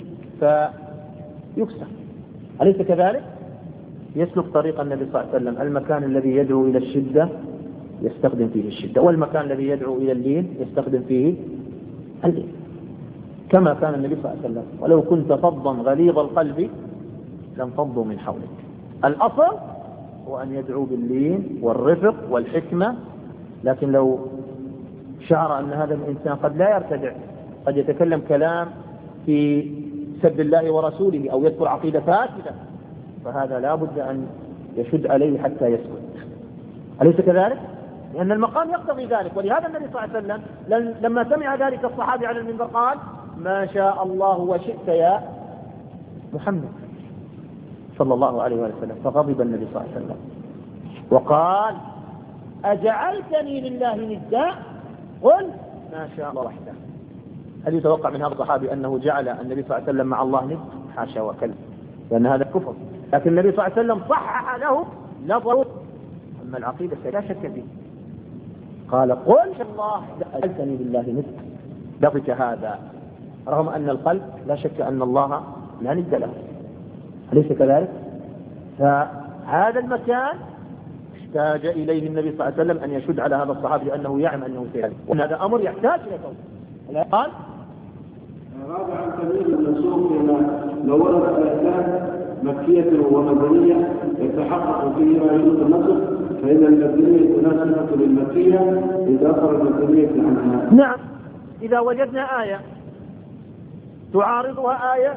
فيكسر. أليس كذلك؟ يسلك طريق النبي صلى الله عليه وسلم، المكان الذي يدعو إلى الشدة يستخدم فيه الشدة، والمكان الذي يدعو إلى اللين يستخدم فيه اللين، كما كان النبي صلى الله عليه وسلم. ولو كنت فظا غليظ القلب لانفضوا من حولك. الأصل هو أن يدعو باللين والرفق والحكمة، لكن لو شعر أن هذا الإنسان قد لا يرتدع، قد يتكلم كلام في سب الله ورسوله أو يذكر عقيدة فاسدة، فهذا لا بد أن يشد عليه حتى يسكت. أليس كذلك؟ لأن المقام يقتضي ذلك. ولهذا النبي صلى الله عليه وسلم لما سمع ذلك الصحابي على المنبر قال ما شاء الله وشئت يا محمد صلى الله عليه وسلم، فغضب النبي صلى الله عليه وسلم وقال أجعلتني لله ندا؟ قل ما شاء الله وحده. هل يتوقع من هذا الصحابي أنه جعل النبي صلى الله عليه وسلم مع الله ند؟ حاشا وكلا، لأن هذا كفر. لكن النبي صلى الله عليه وسلم صحح له لفظه. أما العقيدة لا شك فيه، قال قل الله أجعلتني لله ند، لفظك هذا، رغم أن القلب لا شك أن الله لا ند له. أليس كذلك؟ فهذا المكان احتاج إليه النبي صلى الله عليه وسلم أن يشد على هذا الصحابي لأنه يعلم أنه سيئة، وهذا أمر يحتاج إلى توبة. قال رابعا تمييز المنسوخ لو ورد آيتان مكية ومدنية يتحقق فيها يوجد النسخ، فإذا المدنية مناسبة للمكية إذا أخرج المدنية عنها. نعم، إذا وجدنا آية تعارضها آية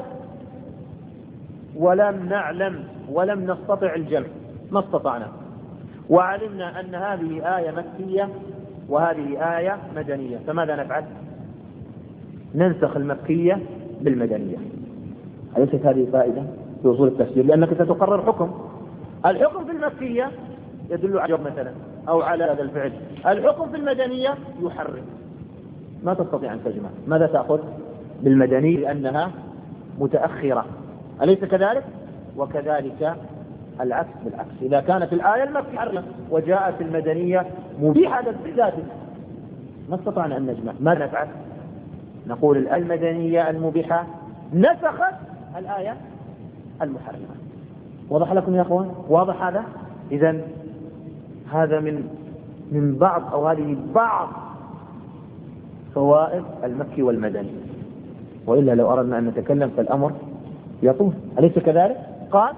ولم نعلم ولم نستطع الجمع، ما استطعنا، وعلمنا أن هذه آية مكية وهذه آية مدنية، فماذا نفعل؟ ننسخ المكية بالمدنية. أليست هذه فائدة في وصول التفسير؟ لأنك ستقرر حكم. الحكم في المكية يدل على مثلا أو على هذا الفعل، الحكم في المدنية يحرم. ما تستطيع أن تجمع، ماذا تأخذ؟ بالمدني لأنها متأخرة، أليس كذلك؟ وكذلك العكس بالعكس، إذا كانت الآية المكية وجاءت المدنية مبيحة لذاتها ما استطعنا أن نجمع، ماذا نفعل؟ نقول الآية المدنية المبيحة نسخت الآية المحرمة. واضح لكم يا أخوان؟ واضح هذا؟ إذن هذا من بعض أو هذه بعض فوائد المكي والمدني، وإلا لو أردنا أن نتكلم فالأمر يطول، أليس كذلك؟ قال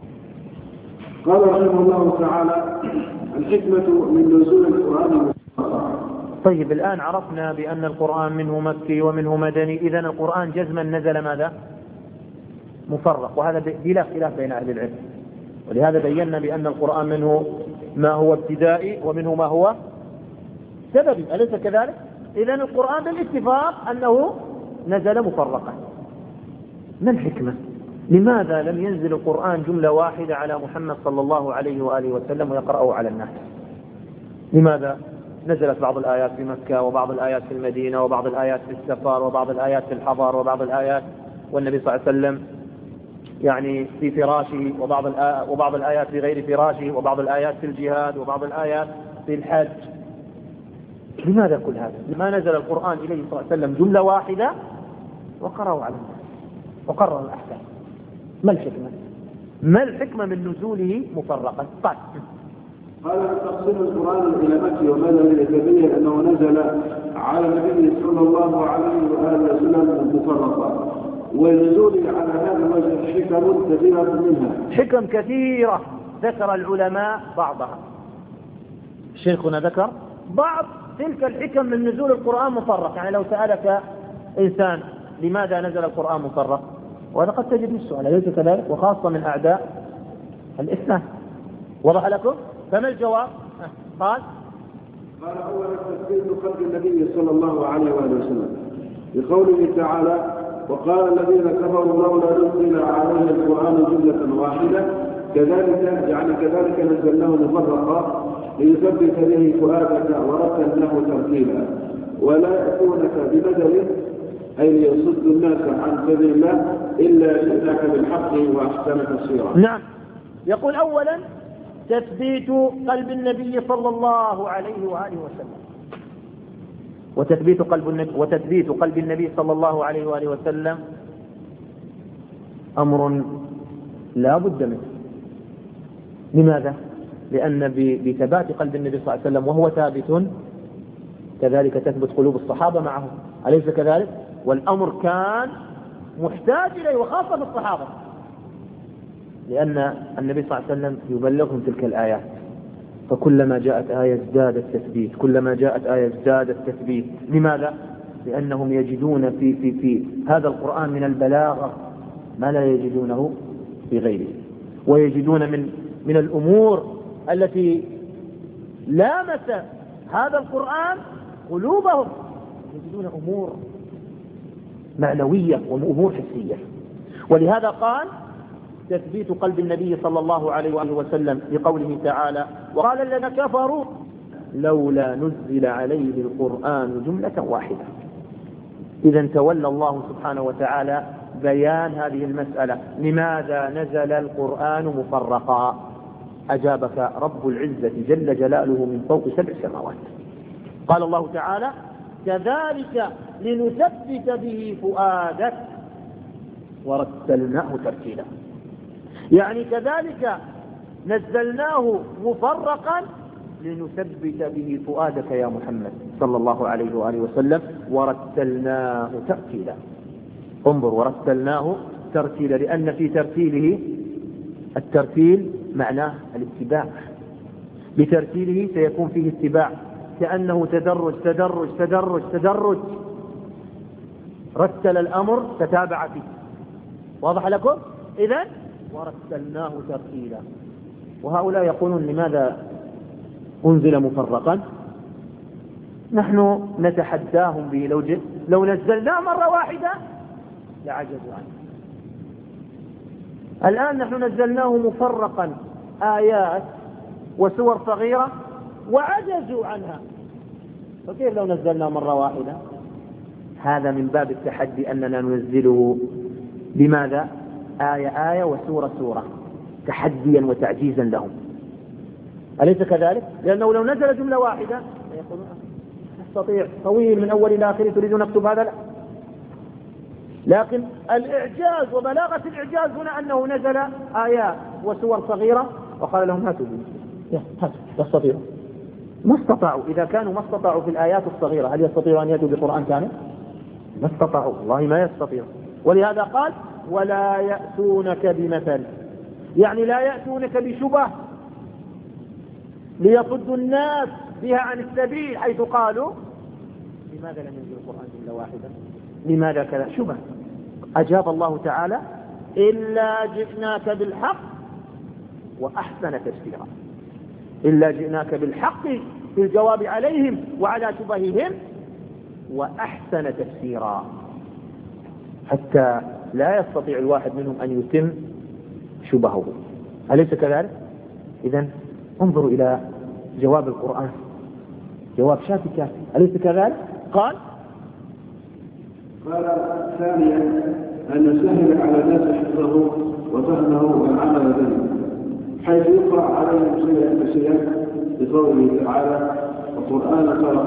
رحمه الله تعالى: الحكمة من نزول القرآن. طيب الآن عرفنا بأن القرآن منه مكي ومنه مدني، إذن القرآن جزما نزل ماذا؟ مفرق، وهذا بلا خلاف بين أهل العلم، ولهذا بينا بأن القرآن منه ما هو ابتدائي ومنه ما هو سببي، أليس كذلك؟ إذن القرآن بالاتفاق أنه نزل مفرقا. ما الحكمة؟ لماذا لم ينزل القرآن جملة واحدة على محمد صلى الله عليه وآله وسلم ويقرأه على الناس؟ لماذا نزلت بعض الآيات في مكة وبعض الآيات في المدينة وبعض الآيات في السفر وبعض الآيات في الحضر وبعض الآيات والنبي صلى الله عليه وسلم يعني في فراشه وبعض الآيات في غير فراشه وبعض الآيات في الجهاد وبعض الآيات في الحج؟ لماذا كل هذا؟ لما نزل القرآن إليه صلى الله عليه وسلم جملة واحدة وقرأه على الناس وقرر الأحكام؟ ما الحكمة؟ ما الحكمة من نزوله مفرقا؟ طيب قال: تقسيم القرآن إلى مكي ومدني يتبين أنه نزل على النبي صلى الله عليه وآله وسلم مفرقا، والنزول على هذا الوجه حكم كثيرة منها. حكم كثيرة ذكر العلماء بعضها، شيخنا ذكر بعض تلك الحكم من نزول القرآن مفرق. يعني لو سألك إنسان لماذا نزل القرآن مفرق، وهذا قد تجد السؤال أليس كذلك، وخاصة من أعداء الإسلام. وضح لكم؟ فما الجواب؟ قال أولا تثبيت قلب النبي صلى الله عليه وآله وسلم بقوله تعالى: وقال الذين كفروا لولا نزل عليه القرآن جملة واحدة كذلك نزلناه مفرقا ليثبت به فؤادك ورتلناه ترتيلا ولا يأتونك ببدل أي ليصد الناس عن سبيل الله إلا جئناك بالحق وأحسن تفسيرا. نعم، يقول أولا تثبيت قلب النبي صلى الله عليه وآله وسلم، وتثبيت قلب النبي صلى الله عليه وآله وسلم أمر لا بد منه. لماذا؟ لأن بثبات قلب النبي صلى الله عليه وسلم وهو ثابت كذلك تثبت قلوب الصحابة معه، أليس كذلك؟ والأمر كان محتاج إليه وخاصة بالصحابة، لأن النبي صلى الله عليه وسلم يبلغهم تلك الآيات، فكلما جاءت آية ازداد التثبيت، كلما جاءت آية ازداد التثبيت. لماذا؟ لأنهم يجدون في هذا القرآن من البلاغة ما لا يجدونه في غيره، ويجدون من الأمور التي لامس هذا القرآن قلوبهم، يجدون أمور معنوية وأمور حسية. ولهذا قال تثبيت قلب النبي صلى الله عليه وآله وسلم بقوله تعالى: وقال الذين كفروا لولا نزل عليه القرآن جملة واحدة. إذا تولى الله سبحانه وتعالى بيان هذه المسألة، لماذا نزل القرآن مفرقا؟ أجابك رب العزة جل جلاله من فوق 7 سماوات. قال الله تعالى: كذلك لنثبت به فؤادك ورتلناه ترتيلا. يعني كذلك نزلناه مفرقا لنثبت به فؤادك يا محمد صلى الله عليه وآله وسلم ورتلناه ترتيلا. انظر، ورتلناه ترتيلا، لأن في ترتيله الترتيل معناه الاتباع، بترتيله سيكون فيه اتباع، كأنه تدرج تدرج تدرج تدرج، رتل الأمر تتابع فيه. واضح لكم؟ إذن ورتلناه ترتيلا. وهؤلاء يقولون لماذا أنزل مفرقا؟ نحن نتحداهم به، لو نزلناه مرة واحدة لعجزوا عنه. الآن نحن نزلناه مفرقا آيات وسور صغيرة وعجزوا عنها، فكيف لو نزلناه مرة واحدة؟ هذا من باب التحدي أننا ننزله بماذا؟ آية آية وسورة سورة، تحديا وتعجيزا لهم. أليس كذلك؟ لأنه لو نزل جملة واحدة يقولون نستطيع طويل من أول إلى آخره تريدون نكتب هذا؟ لا. لكن الإعجاز وبلاغة الإعجاز هنا أنه نزل آيات وسور صغيرة وقال لهم هاتوا يستطيعوا. ما استطاعوا. إذا كانوا ما استطاعوا في الآيات الصغيرة هل يستطيعوا أن يأتوا بقرآن كامل؟ ما استطاعوا، والله ما يستطيعوا. ولهذا قال ولا يأتونك بمثل، يعني لا يأتونك بشبه ليصدوا الناس بها عن السبيل، حيث قالوا لماذا لم ينزل القرآن جملة واحدة؟ لماذا كذا؟ شبه. أجاب الله تعالى إلا جئناك بالحق وأحسن تفسيرا. إلا جئناك بالحق في الجواب عليهم وعلى شبههم وأحسن تفسيرا، حتى لا يستطيع الواحد منهم أن يتم شبهه. أليس كذلك؟ إذن انظروا إلى جواب القرآن، جواب شافي كافي. أليس كذلك؟ قال ثانيا أن سهل على الناس حفظه وفهمه والعمل به، حيث يقرأ عليهم شيئا فشيئا بقوله تعالى القرآن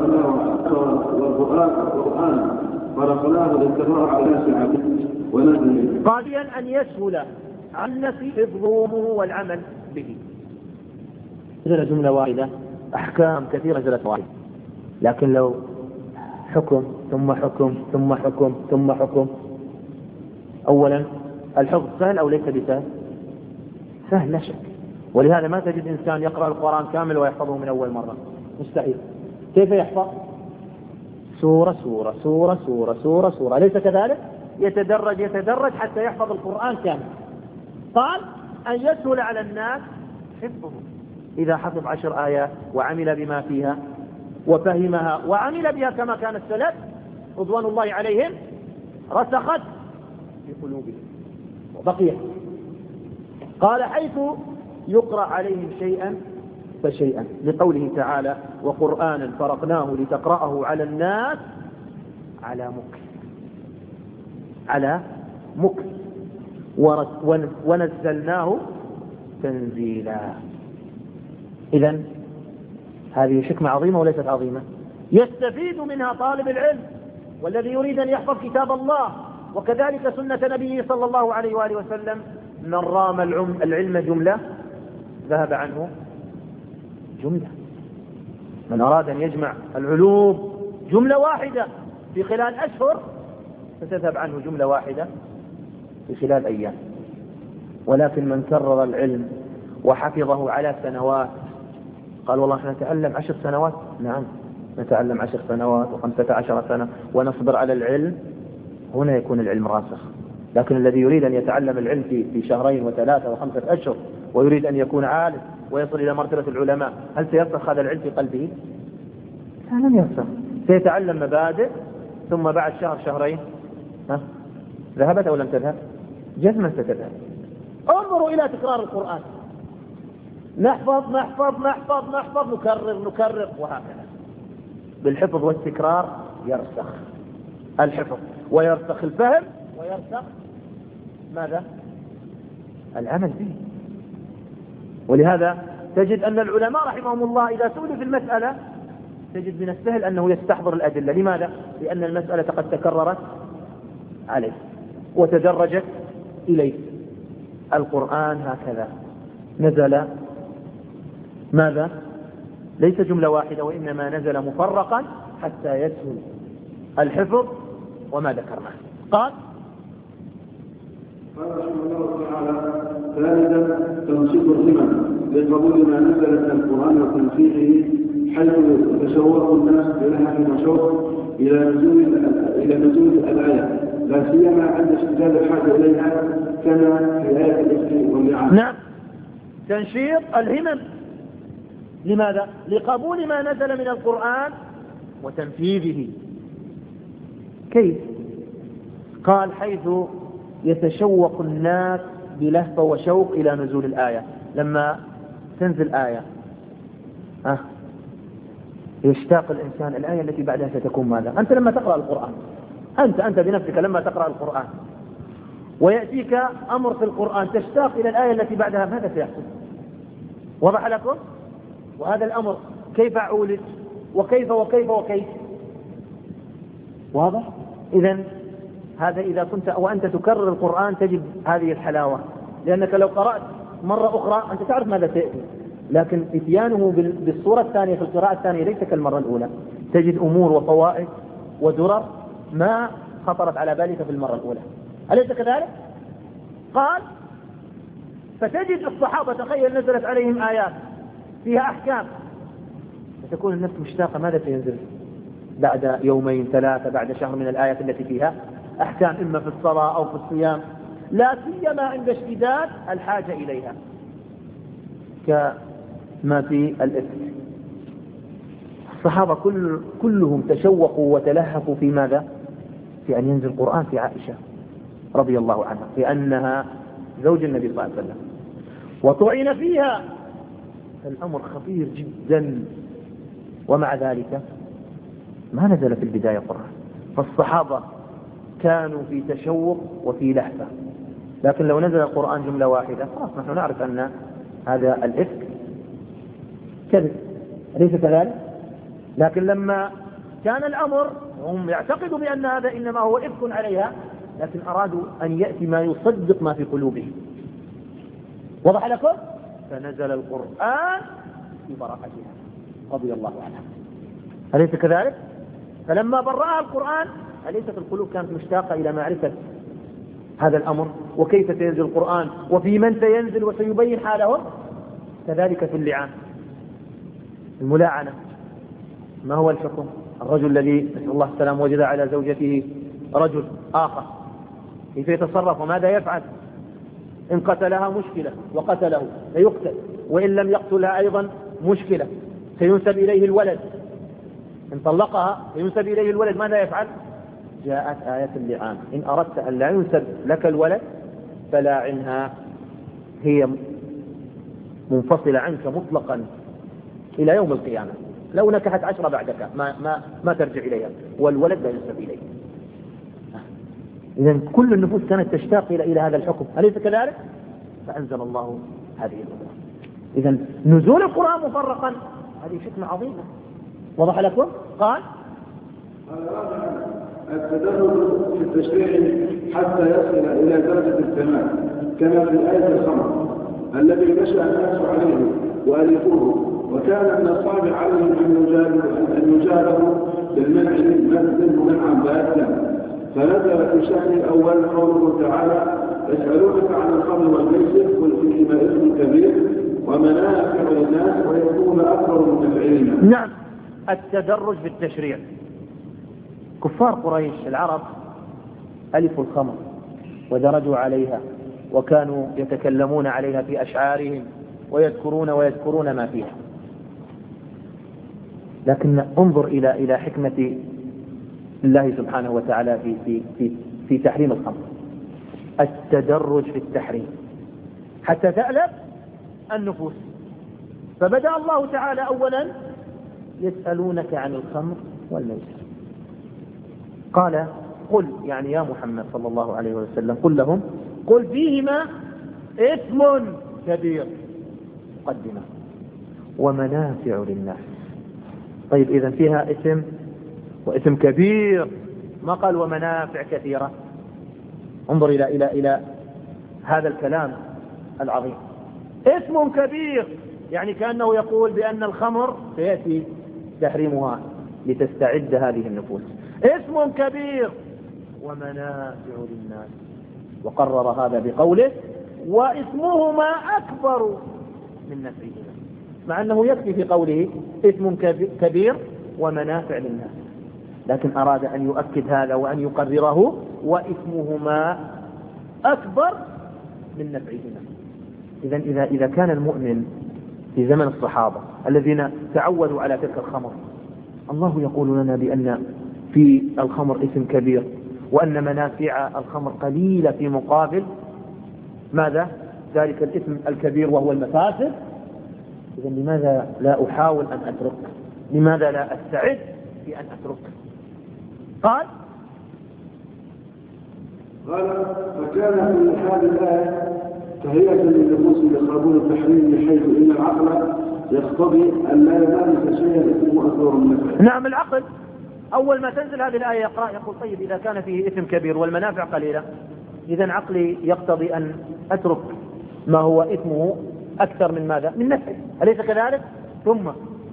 فرقناه للتفرع على الناس عبيد ونبي. قاضيا أن يسهل عن الناس حفظه والعمل به. نزل جملة واحدة، أحكام كثيرة نزلت واحدة، لكن لو حكم ثم حكم ثم حكم ثم حكم، أولا الحفظ سهل أو ليس بسهل؟ سهل لا شك. ولهذا ما تجد إنسان يقرأ القرآن كامل ويحفظه من أول مرة، مستحيل. كيف يحفظ؟ سورة سورة سورة سورة سورة سورة، أليس كذلك؟ يتدرج حتى يحفظ القرآن كامل. قال أن يسهل على الناس حفظه. إذا حفظ 10 آيات وعمل بما فيها وفهمها وعمل بها كما كان السلف رضوان الله عليهم رسخت في قلوبهم وبقيت. قال حيث يقرأ عليهم شيئا فشيئا، لقوله تعالى وقرآنا فرقناه لتقرأه على الناس على مكث ونزلناه تنزيلا. إذن هذه حكمة عظيمة وليست عظيمة؟ يستفيد منها طالب العلم والذي يريد أن يحفظ كتاب الله، وكذلك سنة نبيه صلى الله عليه وآله وسلم. من رام العلم جملة ذهب عنه جملة. من أراد أن يجمع العلوم جملة واحدة في خلال أشهر ستذهب عنه جملة واحدة في خلال أيام. ولكن من كرر العلم وحفظه على سنوات، قال والله احنا نتعلم 10 سنوات، نعم نتعلم 10 سنوات و15 سنة ونصبر على العلم، هنا يكون العلم راسخ. لكن الذي يريد أن يتعلم العلم في 2 و3 و5 أشهر ويريد أن يكون عالم ويصل إلى مرتبة العلماء، هل سيرسخ هذا العلم في قلبه؟ لا، لن يرسخ. سيتعلم مبادئ ثم بعد 1-2 ذهبت أو لم تذهب؟ جزما ستذهب. انظروا إلى تكرار القرآن، نحفظ نكرر وهكذا. بالحفظ والتكرار يرسخ الحفظ ويرسخ الفهم ويرسخ ماذا؟ العمل به. ولهذا تجد أن العلماء رحمهم الله إذا سئلوا في المسألة تجد من السهل أنه يستحضر الأدلة. لماذا؟ لأن المسألة قد تكررت عليه وتدرجت إليه. القرآن هكذا نزل ماذا؟ ليس جملة واحدة، وإنما نزل مفرقا حتى يسهل الحفظ وما ذكرناه. قال رحمه الله تعالى ثالثا تنشيط الهمم لقبول ما نزل من القرآن وتنفيذه، حيث يتشوق الناس بلهف وشوق إلى نزول الآية، لا سيما عند اشتداد الحاجة إليها كما في آية الإفك واللعان. نعم، تنشيط الهمم. لماذا؟ لقبول ما نزل من القرآن وتنفيذه. كيف؟ قال حيث يتشوق الناس بلهفة وشوق إلى نزول الآية. لما تنزل آية يشتاق الإنسان الآية التي بعدها ستكون ماذا؟ أنت لما تقرأ القرآن أنت بنفسك لما تقرأ القرآن ويأتيك أمر في القرآن تشتاق إلى الآية التي بعدها، ماذا سيحصل؟ وضح لكم؟ وهذا الأمر كيف عولج وكيف وكيف وكيف؟ واضح؟ إذن هذا إذا كنت وأنت تكرر القرآن تجد هذه الحلاوة، لأنك لو قرأت مرة أخرى أنت تعرف ماذا سيأتي، لكن إتيانه بالصورة الثانية في القراءة الثانية ليس كالمرة الأولى، تجد أمور وفوائد ودرر ما خطرت على بالك في المرة الأولى. أليس كذلك؟ قال فتجد الصحابة تخيل نزلت عليهم آيات فيها أحكام، فتكون النفس مشتاقة ماذا سينزل بعد يومين ثلاثة بعد شهر من الآيات التي فيها أحكام، إما في الصلاة أو في الصيام، لا سيما عند اشتداد الحاجة إليها كما في الإثم. الصحابة كلهم تشوقوا وتلهفوا في ماذا؟ في أن ينزل القرآن في عائشة رضي الله عنها، لأنها زوج النبي صلى الله عليه وسلم وطعن فيها، الأمر خطير جدا، ومع ذلك ما نزل في البداية قرآن. فالصحابة كانوا في تشوق وفي لهفة، لكن لو نزل القرآن جملة واحدة خلاص نحن نعرف أن هذا الإفك كذب، أليس كذلك؟ لكن لما كان الأمر هم يعتقدوا بأن هذا إنما هو إفك عليها، لكن أرادوا أن يأتي ما يصدق ما في قلوبهم. وضح لكم؟ فنزل القرآن في براءتها رضي الله عنها، أليس كذلك؟ فلما برأها القرآن أليست القلوب كانت مشتاقة إلى معرفة هذا الأمر وكيف سينزل القرآن وفي من سينزل وسيبين حالهم؟ كذلك في اللعان، الملاعنة، ما هو الحكم؟ الرجل الذي نسأل الله السلام وجد على زوجته رجل آخر كيف يتصرف وماذا يفعل؟ إن قتلها مشكلة وقتله سيقتل، وإن لم يقتلها أيضا مشكلة سينسب إليه الولد، إن طلقها سينسب إليه الولد، ماذا يفعل؟ جاءت آية اللعان، إن أردت أن لا ينسب لك الولد فلاعنها، هي منفصلة عنك مطلقا إلى يوم القيامة، لو نكحت 10 بعدك ما ترجع إليها، والولد لا ينسب إليه. إذن كل النفوس كانت تشتاق إلى هذا الحكم، أليس كذلك؟ فأنزل الله هذه الأمور. إذن نزول القرآن مفرقا هذه فتنة عظيمة. وضح لكم؟ قال التدرج في التشريع حتى يصل إلى درجة التمام، كما في الآية الخمر الذي نشأ الناس عليه وألفوه، وكان من الصعب عليهم أن يجادلوا بالمنع منه منعا باتا، فنزل في الشأن الأول قوله تعالى: يسألونك عن الخمر والميسر قل فيهما إثم كبير ومنافع للناس ويكون أكبر من نفعهما. نعم، التدرج في التشريع. كفار قريش العرب ألفوا الخمر ودرجوا عليها وكانوا يتكلمون عليها في أشعارهم ويذكرون ما فيها، لكن انظر إلى حكمة الله سبحانه وتعالى في تحريم الخمر، التدرج في التحريم حتى تألف النفوس. فبدأ الله تعالى أولا يسألونك عن الخمر والميسر، قال قل، يعني يا محمد صلى الله عليه وسلم قل لهم قل فيهما إثم كبير مقدمة ومنافع للناس. طيب إذن فيها إثم وإثم كبير، ما قال ومنافع كثيرة. انظر إلى هذا الكلام العظيم، إثم كبير يعني كأنه يقول بأن الخمر سيأتي تحريمها لتستعد هذه النفوس، إثم كبير ومنافع للناس، وقرر هذا بقوله وإثمهما أكبر من نفعهما، مع أنه يكفي في قوله إثم كبير ومنافع للناس، لكن أراد أن يؤكد هذا وأن يقرره وإثمهما أكبر من نفعهما. إذا كان المؤمن في زمن الصحابة الذين تعودوا على تلك الخمر، الله يقول لنا بأن في الخمر إثم كبير وأن منافع الخمر قليلة في مقابل ماذا؟ ذلك الإثم الكبير وهو المفاسد. إذن لماذا لا أحاول أن أترك؟ لماذا لا أستعد في أن أترك؟ قال قال فكان في هذه الآية تهيئة للنفوس لقبول التحريم بحيث إن العقل يقتضي أن لا يمارس شيئا اسمه أكبر من نفعه. نعم، العقل أول ما تنزل هذه الآية يقرأ يقول طيب إذا كان فيه إثم كبير والمنافع قليلة إذن عقلي يقتضي أن أترك ما هو إثمه أكثر من ماذا؟ من نفعه، أليس كذلك؟ ثم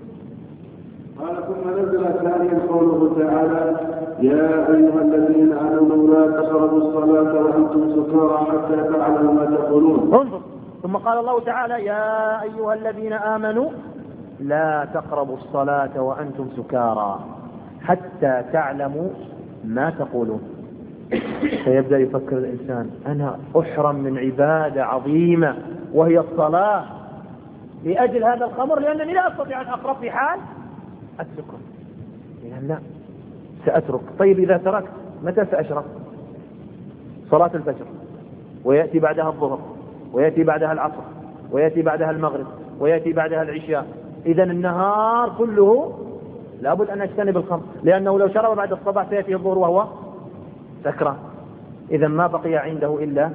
قال ثم نزل ثانيا قوله تعالى يا أيها الذين آمنوا لا تقربوا الصلاة وأنتم سكارى حتى تعلموا ما تقولون. انظر، ثم قال الله تعالى يا أيها الذين آمنوا لا تقربوا الصلاة وأنتم سكارى حتى تعلموا ما تقولون. فيبدأ يفكر الإنسان أنا أحرم من عبادة عظيمة وهي الصلاة لأجل هذا الخمر، لأنني لا أستطيع أن أقرب في حال السكر، يعني لا سأترك. طيب إذا تركت متى سأشرب؟ صلاة الفجر ويأتي بعدها الظهر ويأتي بعدها العصر ويأتي بعدها المغرب ويأتي بعدها العشاء، إذن النهار كله لابد أن أجتنب الخمر، لأنه لو شرب بعد الصباح سيأتي الظهر وهو سكران، إذن ما بقي عنده إلا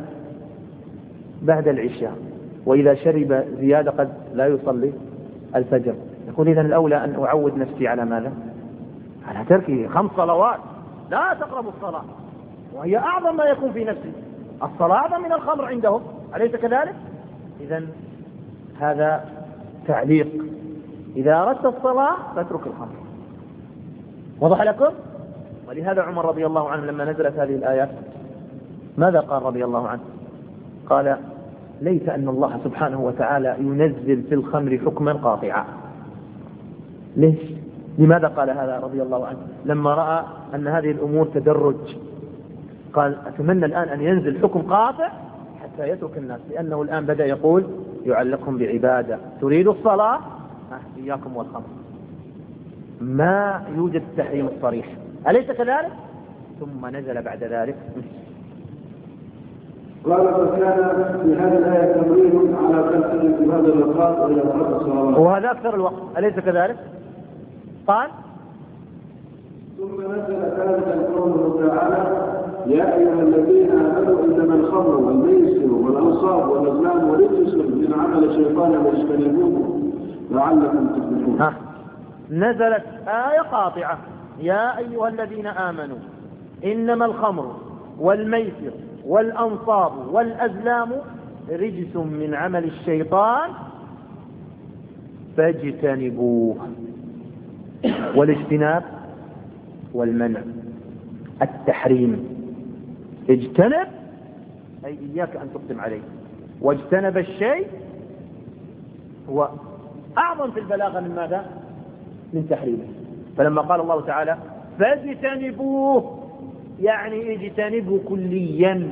بعد العشاء، وإذا شرب زيادة قد لا يصلي الفجر. يقول إذن الأولى أن أعود نفسي على ماذا؟ على ترك 5 صلوات، لا تقربوا الصلاة، وهي أعظم ما يكون في نفسي، الصلاة أعظم من الخمر عندهم، أليس كذلك؟ إذن هذا تعليق، إذا أردت الصلاة فاترك الخمر. وضح لكم؟ ولهذا عمر رضي الله عنه لما نزلت هذه الآيات ماذا قال رضي الله عنه؟ قال ليس أن الله سبحانه وتعالى ينزل في الخمر حكما قاطعا. ليش؟ لماذا قال هذا رضي الله عنه؟ لما رأى أن هذه الأمور تدرج قال أتمنى الآن أن ينزل حكم قاطع حتى يترك الناس، لأنه الآن بدأ يقول يعلقهم بعبادة تريد الصلاة إياكم والخمر، ما يوجد التحريم الصريح، أليس كذلك؟ ثم نزل بعد ذلك قال فكان في هذه الآية تمرين على ترك في هذا الوقت وإلى وقت الصلاة، وهذا أكثر الوقت، أليس كذلك؟ قال ثم نزل ثالثا قوله تعالى يا أيها الذين آمنوا إنما الخمر والميسر والأنصاب والأزلام رجس من عمل الشيطان فاجتنبوه لعلكم تفلحون. نزلت آية قاطعة يا أيها الذين آمنوا إنما الخمر والميسر والأنصاب والأزلام رجس من عمل الشيطان فاجتنبوه. والاجتناب والمنع، التحريم، اجتنب أي إياك أن تقدم عليه، واجتنب الشيء هو أعظم في البلاغة من ماذا؟ من تحريمه. فلما قال الله تعالى فاجتنبوه يعني اجتنبه كليا،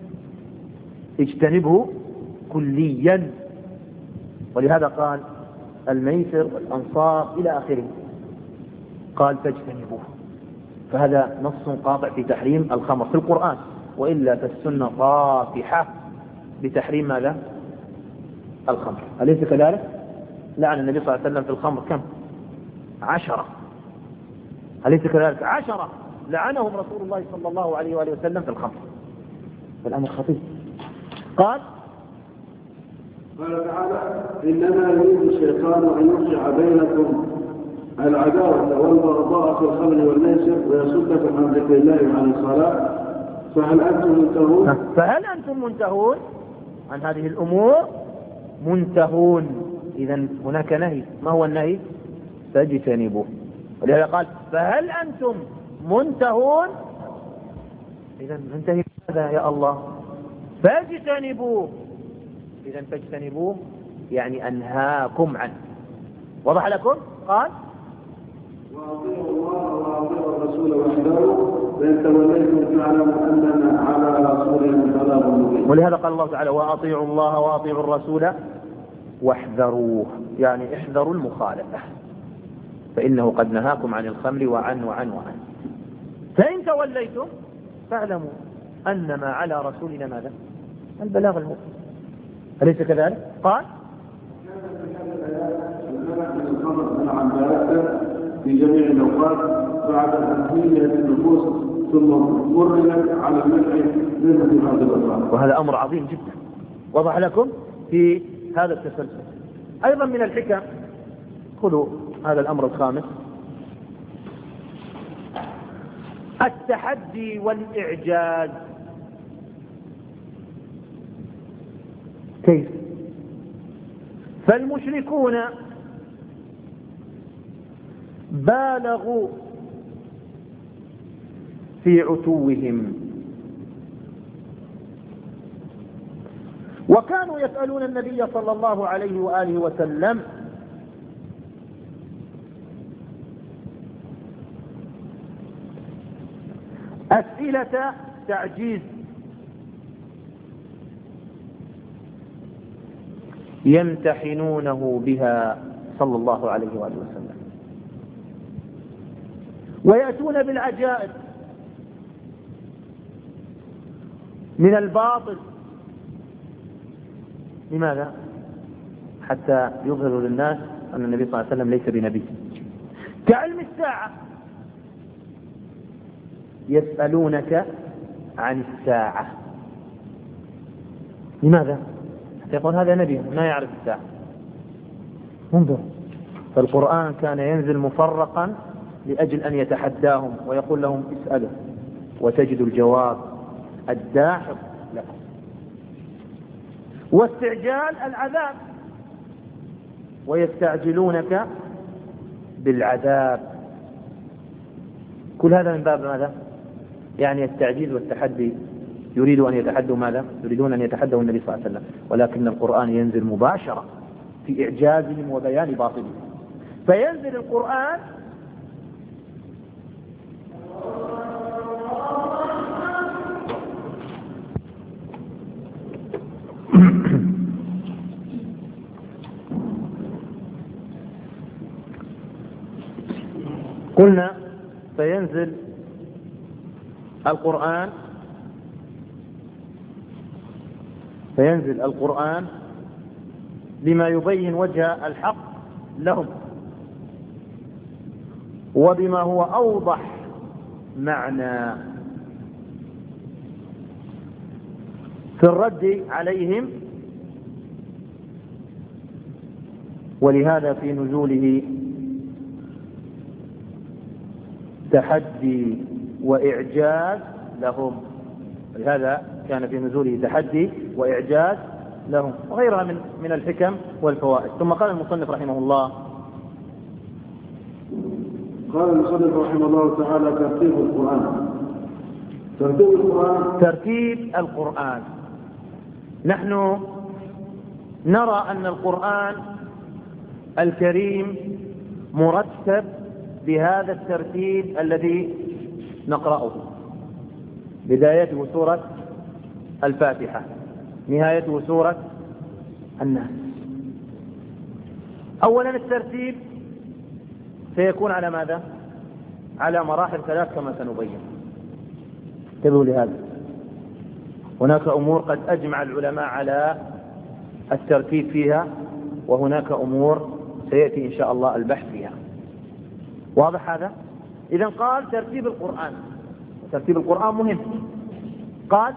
اجتنبه كليا. ولهذا قال الميسر والأنصاب إلى آخره قال فاجتنبوه، فهذا نص قاطع في تحريم الخمر في القرآن، وإلا فالسنة طافحة بتحريم ماذا؟ الخمر، أليس كذلك؟ لعن النبي صلى الله عليه وسلم في الخمر كم؟ 10، أليس كذلك؟ 10 لعنهم رسول الله صلى الله عليه وآله وسلم في الخمر، فالأمر خطير. قال تعالى إنما يريد الشيطان أن يوقع بينكم العداوة والبغضاء في الخمر والميسر ويصدكم عن ذكر الله وعن الصلاة فهل أنتم منتهون؟ فهل أنتم منتهون عن هذه الأمور؟ منتهون، إذن هناك نهي، ما هو النهي؟ فاجتنبوه. ولهذا قال فهل أنتم منتهون، إذن ننتهي ماذا يا الله؟ فاجتنبوه، إذن فاجتنبوه يعني أنهاكم عنه. وضح لكم؟ قال وأطيعوا الله وأطيعوا الرسول واحذروا فإن توليتم فاعلموا أننا على رسولنا بلاغ مبين. ولهذا قال الله تعالى وأطيعوا الله وأطيعوا الرسول واحذروه، يعني احذروا المخالفة فإنه قد نهاكم عن الخمر وعن. فإن توليتم فاعلموا أنما على رسولنا ماذا؟ البلاغ المبين، أليس كذلك؟ قال في جميع الأوقات بعد تنهية النفوس ثم مرنا على المنع وهذا أمر عظيم جدا وضح لكم في هذا التسلسل. أيضا من الحكم، خذوا هذا الأمر الخامس، التحدي والإعجاز. كيف؟ فالمشركون بالغوا في عتوهم، وكانوا يسألون النبي صلى الله عليه وآله وسلم أسئلة تعجيز يمتحنونه بها صلى الله عليه وآله وسلم، ويأتون بالعجائب من الباطل. لماذا؟ حتى يظهروا للناس أن النبي صلى الله عليه وسلم ليس بنبي. كعلم الساعة، يسألونك عن الساعة. لماذا؟ حتى يقول هذا نبي ما يعرف الساعة. انظر، فالقرآن كان ينزل مفرقا لأجل أن يتحداهم ويقول لهم اسألوا وتجدوا الجواب الداحض لكم. واستعجال العذاب، ويستعجلونك بالعذاب. كل هذا من باب ماذا؟ يعني التعجيز والتحدي. يريدوا أن يتحدوا ماذا؟ يريدون أن يتحدوا النبي صلى الله عليه وسلم، ولكن القرآن ينزل مباشرة في إعجازهم وبيان باطلهم. فينزل القرآن قلنا فينزل القرآن لما يبين وجه الحق لهم، وبما هو أوضح معنى في الرد عليهم. ولهذا في نزوله تحدي وإعجاز لهم، لهذا كان في نزوله تحدي وإعجاز لهم، وغيرها من الحكم والفوائد. ثم قال المصنف رحمه الله، قال المصنف رحمه الله تعالى: ترتيب القرآن. نحن نرى أن القرآن الكريم مرتب بهذا الترتيب الذي نقرأه: بدايته سورة الفاتحة، نهايته سورة الناس. أولا الترتيب سيكون على ماذا؟ على مراحل ثلاث كما سنبين. انتبهوا لهذا، هناك أمور قد أجمع العلماء على الترتيب فيها، وهناك أمور سيأتي إن شاء الله البحث فيها. واضح هذا؟ إذن قال ترتيب القرآن، ترتيب القرآن مهم. قال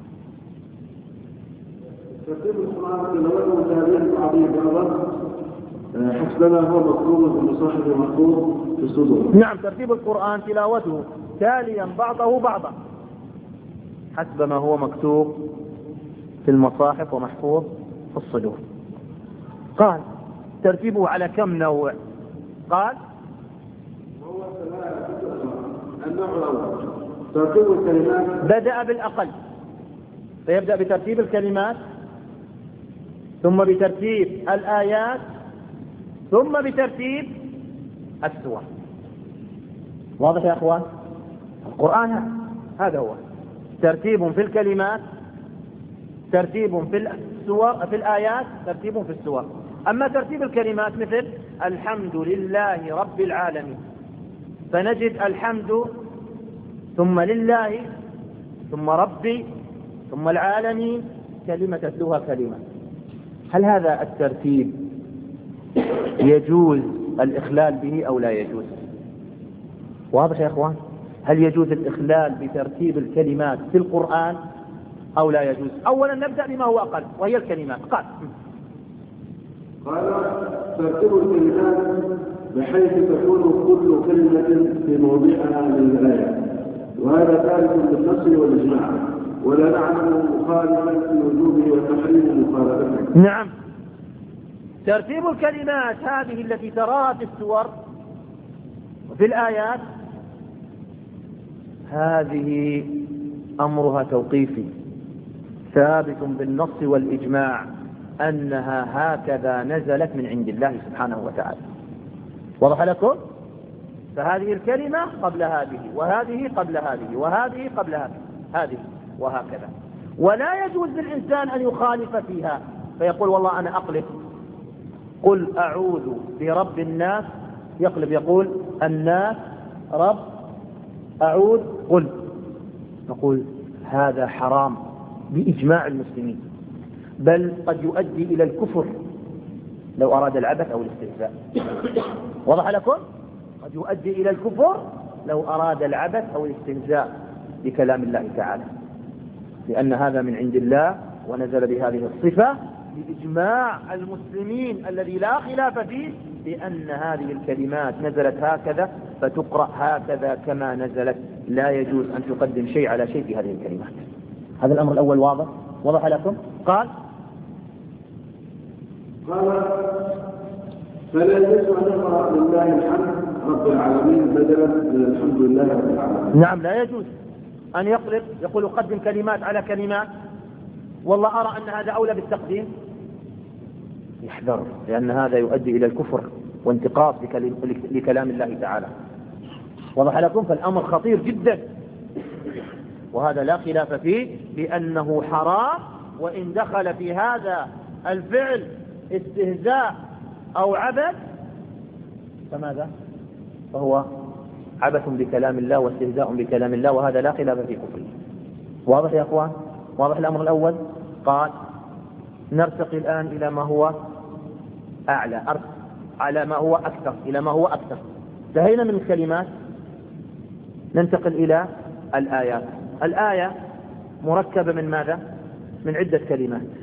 ترتيب القرآن له تاريخ عظيم أيضا، حسبما هو مكتوب في المصاحف المحفوظ في الصدور. نعم، ترتيب القرآن تلاوته تاليا بعضه بعضا حسب ما هو مكتوب في المصاحف ومحفوظ في الصدور. قال ترتيبه على كم نوع؟ قال وهو النوع الأول ترتيب الكلمات، بدأ بالأقل، فيبدأ بترتيب الكلمات، ثم بترتيب الآيات، ثم بترتيب السور. واضح يا أخوان؟ القرآن هذا هو ترتيب في الكلمات، ترتيب في السور، في الآيات، ترتيب في السور. أما ترتيب الكلمات مثل الحمد لله رب العالمين، فنجد الحمد ثم لله ثم ربي ثم العالمين، كلمة تتلوها كلمة. هل هذا الترتيب يجوز الإخلال به أو لا يجوز؟ واضح يا أخوان؟ هل يجوز الإخلال بترتيب الكلمات في القرآن أو لا يجوز؟ أولا نبدأ بما هو أقل وهي الكلمات. قال ترتيب الكلمات بحيث تكون كل كلمة في موضعها من الآية، وهذا ثابت بالنص والإجماع، ولا نعلم مخالفا في وجوبه وتحريم مخالفته. نعم، ترتيب الكلمات هذه التي تراها في السور وفي الآيات هذه أمرها توقيفي ثابت بالنص والإجماع أنها هكذا نزلت من عند الله سبحانه وتعالى. وضح لكم؟ فهذه الكلمة قبل هذه، وهذه قبل هذه، وهذه قبل هذه، وهكذا. ولا يجوز للإنسان أن يخالف فيها فيقول والله أنا أقلب، قل أعوذ برب الناس، يقلب يقول الناس رب، أعوذ قل، نقول هذا حرام بإجماع المسلمين، بل قد يؤدي إلى الكفر لو أراد العبث أو الاستهزاء. وضح لكم؟ قد يؤدي إلى الكفر لو أراد العبث أو الاستهزاء بكلام الله تعالى، لأن هذا من عند الله ونزل بهذه الصفة بإجماع المسلمين الذي لا خلاف فيه بأن هذه الكلمات نزلت هكذا فتقرأ هكذا كما نزلت، لا يجوز أن تقدم شيء على شيء في هذه الكلمات. هذا الأمر الأول واضح؟ وضح لكم؟ قال فلا يجوز أن نقرأ لله الحمد رب العالمين بدلا من الحمد لله رب العالمين. نعم، لا يجوز أن يقول قدم كلمات على كلمات، والله أرى أن هذا أولى بالتقديم، يحذر، لأن هذا يؤدي إلى الكفر وانتقاص لكلام الله تعالى. وضح لكم؟ فالأمر خطير جدا، وهذا لا خلاف فيه بأنه حرام، وإن دخل في هذا الفعل استهزاء أو عبث فماذا؟ فهو عبث بكلام الله واستهزاء بكلام الله، وهذا لا خلاف في كفره. واضح يا أخوان؟ واضح الأمر الأول؟ قال نرتقي الآن إلى ما هو أعلى، على ما هو أكثر، إلى ما هو أكثر. انتهينا من الكلمات، ننتقل إلى الآيات. الآية مركبة من ماذا؟ من عدة كلمات.